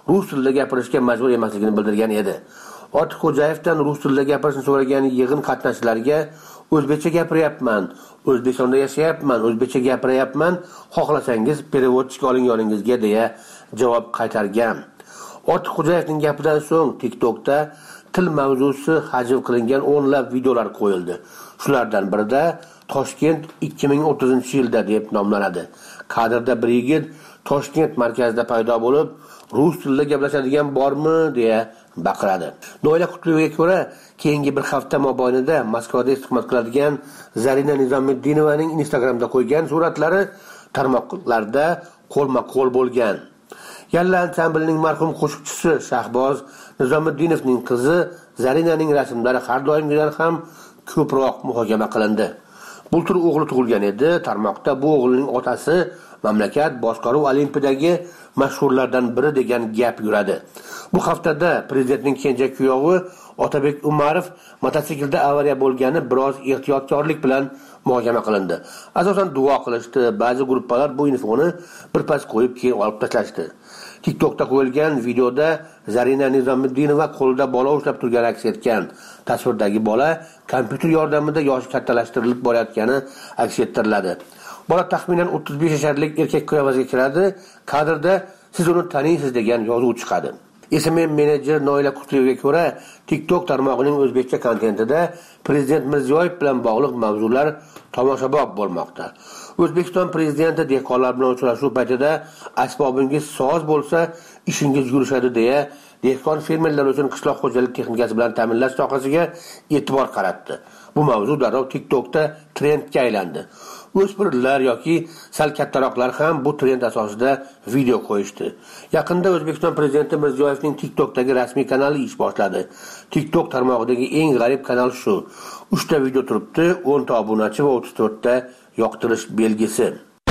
O: rus tilida gapirishga majbur emasligini bildirgan edi. Ortiqxo'jayevdan rus tilida gapirishni so'ragan yig'in qatnashchilariga o'zbekcha gapiryapman, O'zbekistonda yashayapman, o'zbekcha gapiryapman, xohlasangiz perevodchika oling yoningizga deya javob qaytargan. Ortiqxo'jayevning gapidan so'ng TikTokda til mavzusi hajv qilingan o'nlab videolar qo'yildi. Shulardan birida Toshkent ikki ming o'ttizinchi yilda deb nomlanadi. Kadrda bir yigit Toshkent markazida paydo bo'lib, rus tilida gaplashadigan bormi deya baqiradi. Noila Qutliyevga ko'ra, keyingi bir hafta mobaynida Moskvada istiqomat qiladigan Zarina Nizomiddinovaning Instagramda qo'ygan suratlari tarmoqlarda qo'lma-qo'l bo'lgan. Yalla ansamblining marhum qo'shiqchisi Shahboz Nizomiddinovning qizi Zarinaning rasmlari har doimgidan ham ko'proq muhokama qilindi. Bultur o'g'li tug'ilgan edi. Tarmoqda bu o'g'lining otasi mamlakat boshqaruv olimpiyadagi mashhurlardan biri degan gap yuradi. Bu haftada prezidentning kenja kuyovi Otabek Umarov mototsiklda avariya bo'lgani biroz ehtiyotkorlik bilan muhokama qilindi. Asosan duo qilishdi. Ba'zi gruppalar bu infoni birpas qo'yib keyin olib tashlashdi. TikTokda qo'yilgan videoda Zarina Nizomiddinova qo'lida bola ushlab turgani aks etgan. Tasvirdagi bola kompyuter yordamida yoshi kattalashtirilib borayotgani aks ettiriladi. Bola taxminan o'ttiz besh yasharlik erkak qiyofasiga kiradi. Kadrda siz uni taniysiz degan yozuv chiqadi. S M M menejer Noila Qutliyevga ko'ra, TikTok tarmog'ining o'zbekcha kontentida prezident Mirziyoyev bilan bog'liq mavzular tomoshabob bo'lmoqda. O'zbekiston prezidenti dehqonlar bilan uchrashuv paytida asbobingiz soz bo'lsa, ishingiz yurishadi deya dehqon fermerlar uchun qishloq xo'jalik texnikasi bilan ta'minlash sohasiga e'tibor qaratdi. Bu mavzu darrov TikTokda trendga aylandi. O'smirlar yoki sal kattaroqlar ham bu trend asosida video qo'yishdi. Yaqinda O'zbekiston prezidenti Mirziyoyevning TikTokdagi rasmiy kanali ish boshladi. TikTok tarmog'idagi eng g'arib kanal shu. uchta video turibdi, o'nta obunachi va o'ttiz to'rtta yoqtirish belgisi.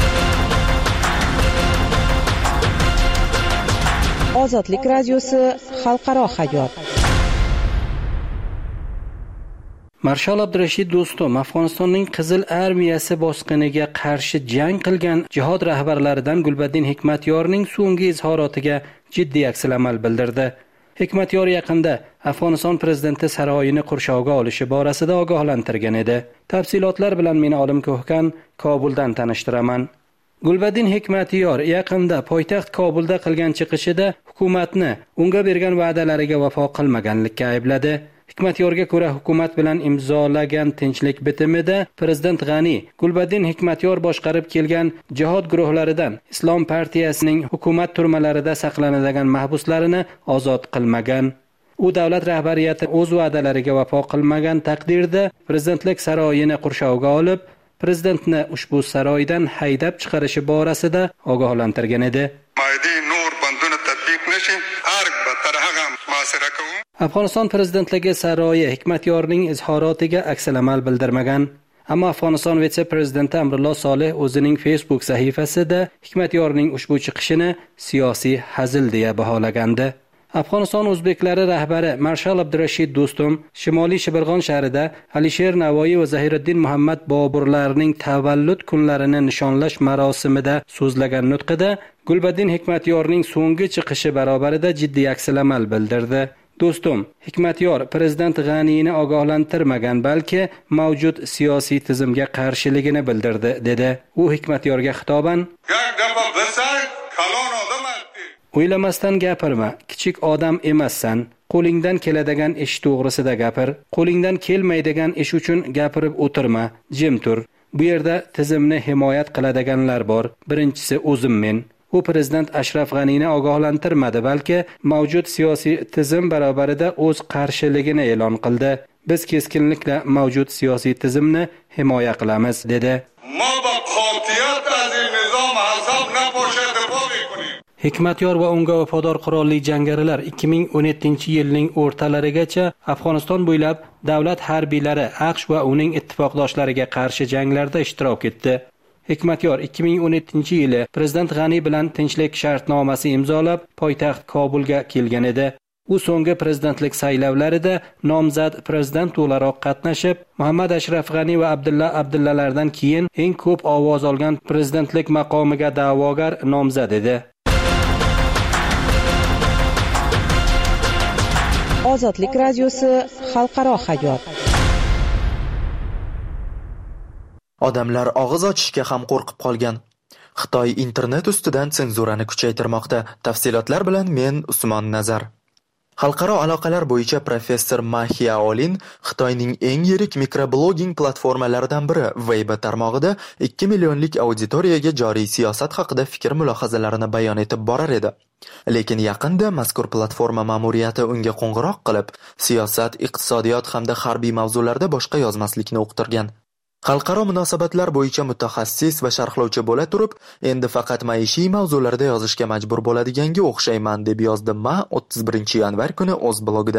B: Ozodlik radiosi xalqaro hayot.
P: Marshal Abdurashid Do'stum Afg'onistonning Qizil armiyasi bosqiniga qarshi jang qilgan jihod rahbarlaridan Gulbaddin Hikmatyorning so'nggi izhorotiga jiddiy aksilamal bildirdi. Hikmatyor yaqinda Afg'oniston prezidenti saroyini qurshovga olishi borasida ogohlantirgan edi. Tafsilotlar bilan meni Olim Ko'hkan Kobuldan tanishtiraman. Gulbaddin Hikmatyor yaqinda poytaxt Kobulda qilgan chiqishida hukumatni unga bergan va'dalariga vafo qilmaganlikka aybladi. Hikmatyorga ko'ra, hukumat bilan imzolagan tinchlik bitimida prezident G'ani Gulbaddin Hikmatyor boshqarib kelgan jihod guruhlaridan Islom partiyasining hukumat turmalarida saqlanadigan mahbuslarini ozod qilmagan. U davlat rahbariyati o'z va'dalariga vafo qilmagan taqdirda prezidentlik saroyini qurshovga olib, prezidentni ushbu saroydan haydab chiqarishi borasida ogohlantirgan edi. Afg'oniston prezidentligi saroyi Hikmatyorning izhorotiga aksalamal bildirmagan. Ammo Afg'oniston vitse-prezidenti Amrulloh Solih o'zining Facebook sahifasida Hikmatyorning ushbu chiqishini siyosiy hazil deya baholagandi. Afg'oniston o'zbeklari rahbari Marshal Abdurashid Do'stum Shimoliy Shibirg'on shahrida Alisher Navoiy va Zahiriddin Muhammad Boburlarning tavallud kunlarini nishonlash marosimida so'zlagan nutqida Gulbaddin Hikmatyorning so'nggi chiqishi barobarida jiddiy aksilamal bildirdi. Do'stum, Hikmatyor prezident G'aniyni ogohlantirmagan, balki mavjud siyosiy tizimga qarshiligini bildirdi, dedi. U Hikmatyorga xitoban: O'ylamasdan gapirma, kichik odam emassan. Qo'lingdan keladigan ish to'g'risida gapir. Qo'lingdan kelmaydigan ish uchun gapirib o'tirma, jim tur. Bu yerda tizimni himoyat qiladiganlar bor. Birinchisi o'zim men. U prezident Ashraf G'aniyni ogohlantirmadi, balki mavjud siyosiy tizim barobarida o'z qarshiligini e'lon qildi. Biz keskinlikla mavjud siyosiy tizimni himoya qilamiz, dedi. Hikmatyor va unga vafodor qurolli jangarilar ikki ming o'n yettinchi yilning o'rtalarigacha Afg'oniston bo'ylab davlat harbiylari AQSh va uning ittifoqdoshlariga qarshi janglarda ishtirok etdi. Hikmatyor ikki ming o'n yettinchi yili prezident G'ani bilan tinchlik shartnomasi imzolab, poytaxt Kobulga kelgan edi. U so'nggi prezidentlik saylovlarida nomzod prezident o'laroq qatnashib, Muhammad Ashraf G'ani va Abdulla Abdullalardan keyin eng ko'p ovoz olgan prezidentlik maqomiga da'vogar nomzod edi.
B: Ozodlik radiosi xalqaro hayot.
F: Odamlar og'iz ochishga ham qo'rqib qolgan. Xitoy internet ustidan senzurani kuchaytirmoqda. Tafsilotlar bilan men Usmon Nazar. Xalqaro aloqalar bo'yicha professor Ma Xiaolin Xitoyning eng yirik mikroblogging platformalaridan biri Weibo tarmog'ida ikki millionlik auditoriyaga joriy siyosat haqida fikr-mulohazalarini bayon etib borar edi. Lekin yaqinda mazkur platforma ma'muriyati unga qo'ng'iroq qilib, siyosat, iqtisodiyot hamda harbiy mavzularda boshqa yozmaslikni uqtirgan. Xalqaro munosabatlar bo'yicha mutaxassis va sharhlovchi bo'la turib, endi faqat maishiy mavzularda yozishga majbur bo'ladiganga o'xshayman deb yozdi Ma o'ttiz birinchi yanvar kuni o'z blogida.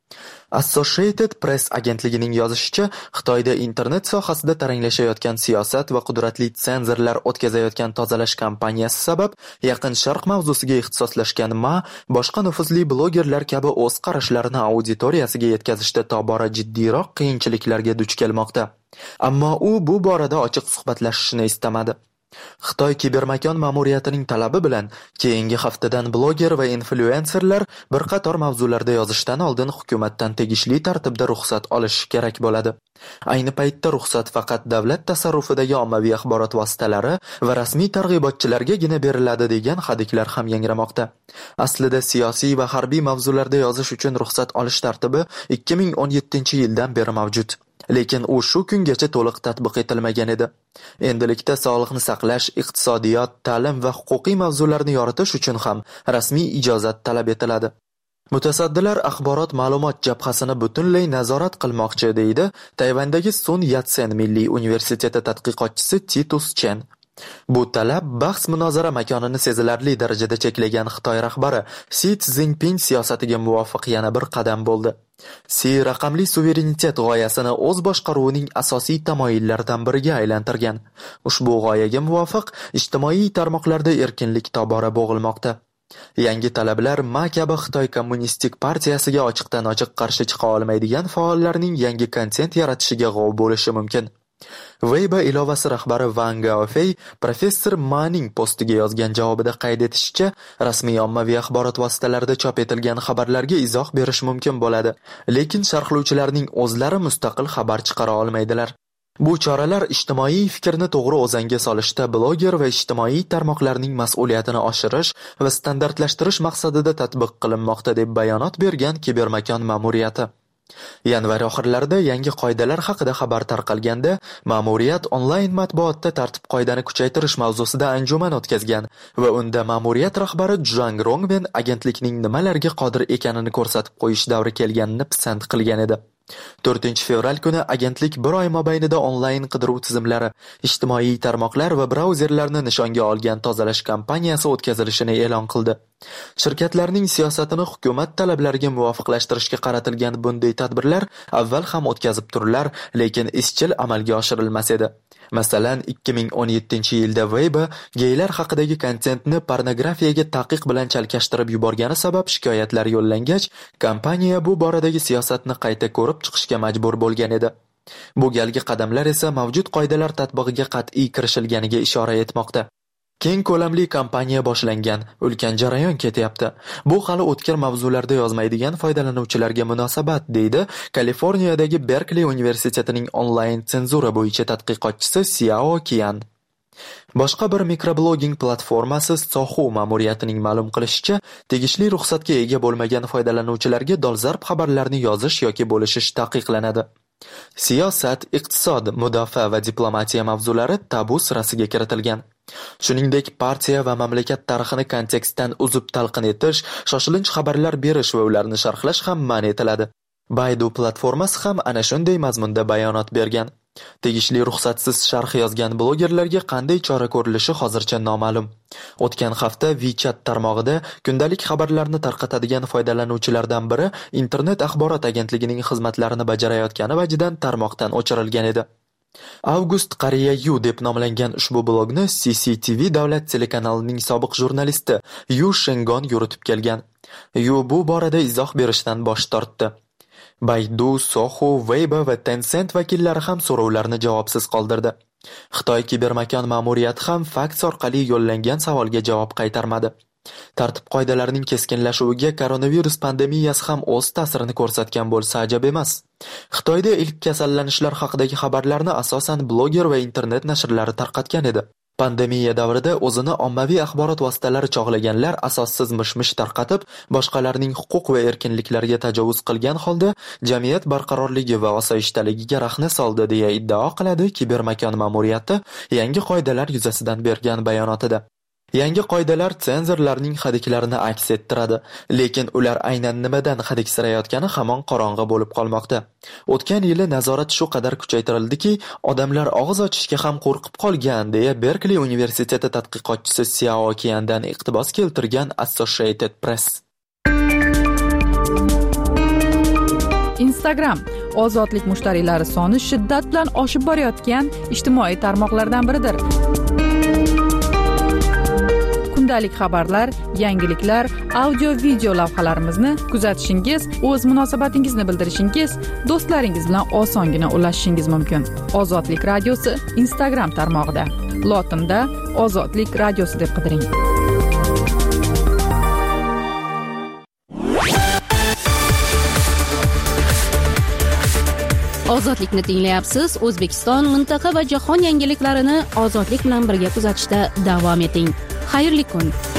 F: Associated Press agentligining yozishicha, Xitoyda internet sohasida taranglashayotgan siyosat va qudratli senzorlar o'tkazayotgan tozalash kampaniyasi sabab Yaqin Sharq mavzusiga ixtisoslashgan Ma boshqa nufuzli blogerlar kabi o'z qarashlarini auditoriyasiga yetkazishda tobora jiddiyroq qiyinchiliklarga duch kelmoqda. Ammo u bu borada ochiq suhbatlashishni istamadi. Xitoy kibermakon ma'muriyatining talabi bilan keyingi haftadan bloger va influenserlar bir qator mavzularda yozishdan oldin hukumatdan tegishli tartibda ruxsat olishi kerak bo'ladi. Ayni paytda ruxsat faqat davlat tasarrufidagi ommaviy axborot vositalari va rasmiy targ'ibotchilargagina beriladi degan hadiklar ham yangramoqda. Aslida siyosiy va harbiy mavzularda yozish uchun ruxsat olish tartibi ikki ming o'n yettinchi yildan beri mavjud. Lekin u shu kungacha to'liq tatbiq etilmagan edi. Endilikda sog'liqni saqlash, iqtisodiyot, ta'lim va huquqiy mavzularni yoritish uchun ham rasmiy ijozat talab etiladi. Mutasaddilar axborot ma'lumot jabhasini butunlay nazorat qilmoqchi deydi Tayvandagi Sun Yat-sen Milliy universiteti tadqiqotchisi Titus Chen. Bu talab bahs-munozara makonini sezilarli darajada cheklagan Xitoy rahbari Si Szinpin siyosatiga muvofiq yana bir qadam bo'ldi. Si raqamli suverenitet g'oyasini o'z boshqaruvining asosiy tamoyillaridan biriga aylantirgan. Ushbu g'oyaga muvofiq ijtimoiy tarmoqlarda erkinlik tobora bo'g'ilmoqda. Yangi talablar Ma kabi Xitoy kommunistik partiyasiga ochiqdan ochiq qarshi chiqa olmaydigan faollarning yangi kontent yaratishiga g'ov bo'lishi mumkin. Weibo ilovasi rahbari Wang Gaofei professor Maning postiga yozgan javobida qayd etishicha, rasmiy ommaviy axborot vositalarida chop etilgan xabarlarga izoh berish mumkin bo'ladi, lekin sharhlovchilarning o'zlari mustaqil xabar chiqara olmaydilar. Bu choralar ijtimoiy fikrni to'g'ri o'zanga solishda bloger va ijtimoiy tarmoqlarning mas'uliyatini oshirish va standartlashtirish maqsadida tatbiq qilinmoqda deb bayonot bergan kibermakon ma'muriyati. Yanvar oxirlarida yangi qoidalar haqida xabar tarqalganda, ma'muriyat onlayn matbuotda tartib-qoidani kuchaytirish mavzusida anjuman o'tkazgan va unda ma'muriyat rahbari Zhang Rongmen agentlikning nimalarga qodir ekanini ko'rsatib qo'yish davri kelganini pisand qilgan edi. to'rtinchi fevral kuni agentlik bir oy mobaynida onlayn qidiruv tizimlari, ijtimoiy tarmoqlar va brauzerlarni nishonga olgan tozalash kampaniyasi o'tkazilishini e'lon qildi. Shirkatlarning siyosatini hukumat talablariga muvofiqlashtirishga qaratilgan bunday tadbirlar avval ham o'tkazib turdilar, lekin izchil amalga oshirilmas edi. Masalan, ikki ming o'n yettinchi yilda Weibo geylar haqidagi kontentni pornografiyaga taqiq bilan chalkashtirib yuborgani sabab shikoyatlar yo'llangach, kompaniya bu boradagi siyosatni qayta ko'rib chiqishga majbur bo'lgan edi. Bu galgi qadamlar esa mavjud qoidalar tatbiqiga qat'iy kirishilganiga ishora etmoqda. Keng ko'lamli kampaniya boshlangan, ulkan jarayon ketyapti. Bu hali o'tkir mavzularda yozmaydigan foydalanuvchilarga munosabat, deydi Kaliforniyadagi Berkeley universitetining onlayn senzura bo'yicha tadqiqotchisi Xiao Qian. Boshqa bir mikroblogging platformasi Sohu ma'muriyatining ma'lum qilishicha, tegishli ruxsatga ega bo'lmagan foydalanuvchilarga dolzarb xabarlarni yozish yoki bo'lishish taqiqlanadi. Siyosat, iqtisod, mudofaa va diplomatiya mavzulari tabu sirasiga kiritilgan. Shuningdek, partiya va mamlakat tarixini kontekstdan uzib talqin etish, shoshilinch xabarlar berish va ularni sharhlash ham man etiladi. Baidu platformasi ham ana shunday mazmunda bayonot bergan. Tegishli ruxsatsiz sharh yozgan blogerlarga qanday chora ko'rilishi hozircha noma'lum. O'tgan hafta WeChat tarmog'ida kundalik xabarlarni tarqatadigan foydalanuvchilardan biri internet axborot agentligining xizmatlarini bajarayotgani vajidan tarmoqdan o'chirilgan edi. Avgust Qariya-yu deb nomlangan ushbu blogni C C T V davlat telekanalining sobiq jurnalisti Yu Shengon yuritib kelgan. Yu bu borada izoh berishdan bosh tortdi. Baidu, Sohu, Weibo va Tencent vakillari ham so'rovlarni javobsiz qoldirdi. Xitoy kibermakon ma'muriyati ham faks orqali yo'llangan savolga javob qaytarmadi. Tartib qoidalarining keskinlashuviga koronavirus pandemiyasi ham o'z ta'sirini ko'rsatgan bo'lsa ajab emas. Xitoyda ilk kasallanishlar haqidagi xabarlarni asosan bloger va internet nashrlari tarqatgan edi. Pandemiya davrida o'zini ommaviy axborot vositalari chog'laganlar asossiz mish-mish tarqatib, boshqalarning huquq va erkinliklariga tajovuz qilgan holda jamiyat barqarorligi va osoyishtaligiga rahna soldi deya iddao qiladi Kibermakon ma'muriyati yangi qoidalar yuzasidan bergan bayonotida. Yangi qoidalar senzorlarning hadiklarini aks ettiradi, lekin ular aynan nimadan hadiksirayotgani hamon qorong'i bo'lib qolmoqda. O'tgan yili nazorat shu qadar kuchaytirildiki, odamlar og'iz ochishga ham qo'rqib qolgan, deya Berkeley universiteti tadqiqotchisi Xiao Qiandan iqtibos keltirgan Associated Press.
D: Instagram ozodlik mushtariylari soni shiddat bilan oshib borayotgan ijtimoiy tarmoqlardan biridir. Kundalik xabarlar, yangiliklar, audio-video lavhalarimizni kuzatishingiz, o'z munosabatingizni bildirishingiz, do'stlaringiz bilan osongina ulashishingiz mumkin. Ozodlik radiosi Instagram tarmog'ida. Lotinda Ozodlik radiosi deb qidiring.
A: Ozodlikni tinglayapsiz. O'zbekiston, mintaqa va jahon yangiliklarini ozodlik bilan birga kuzatishda davom eting. Xayrli kun.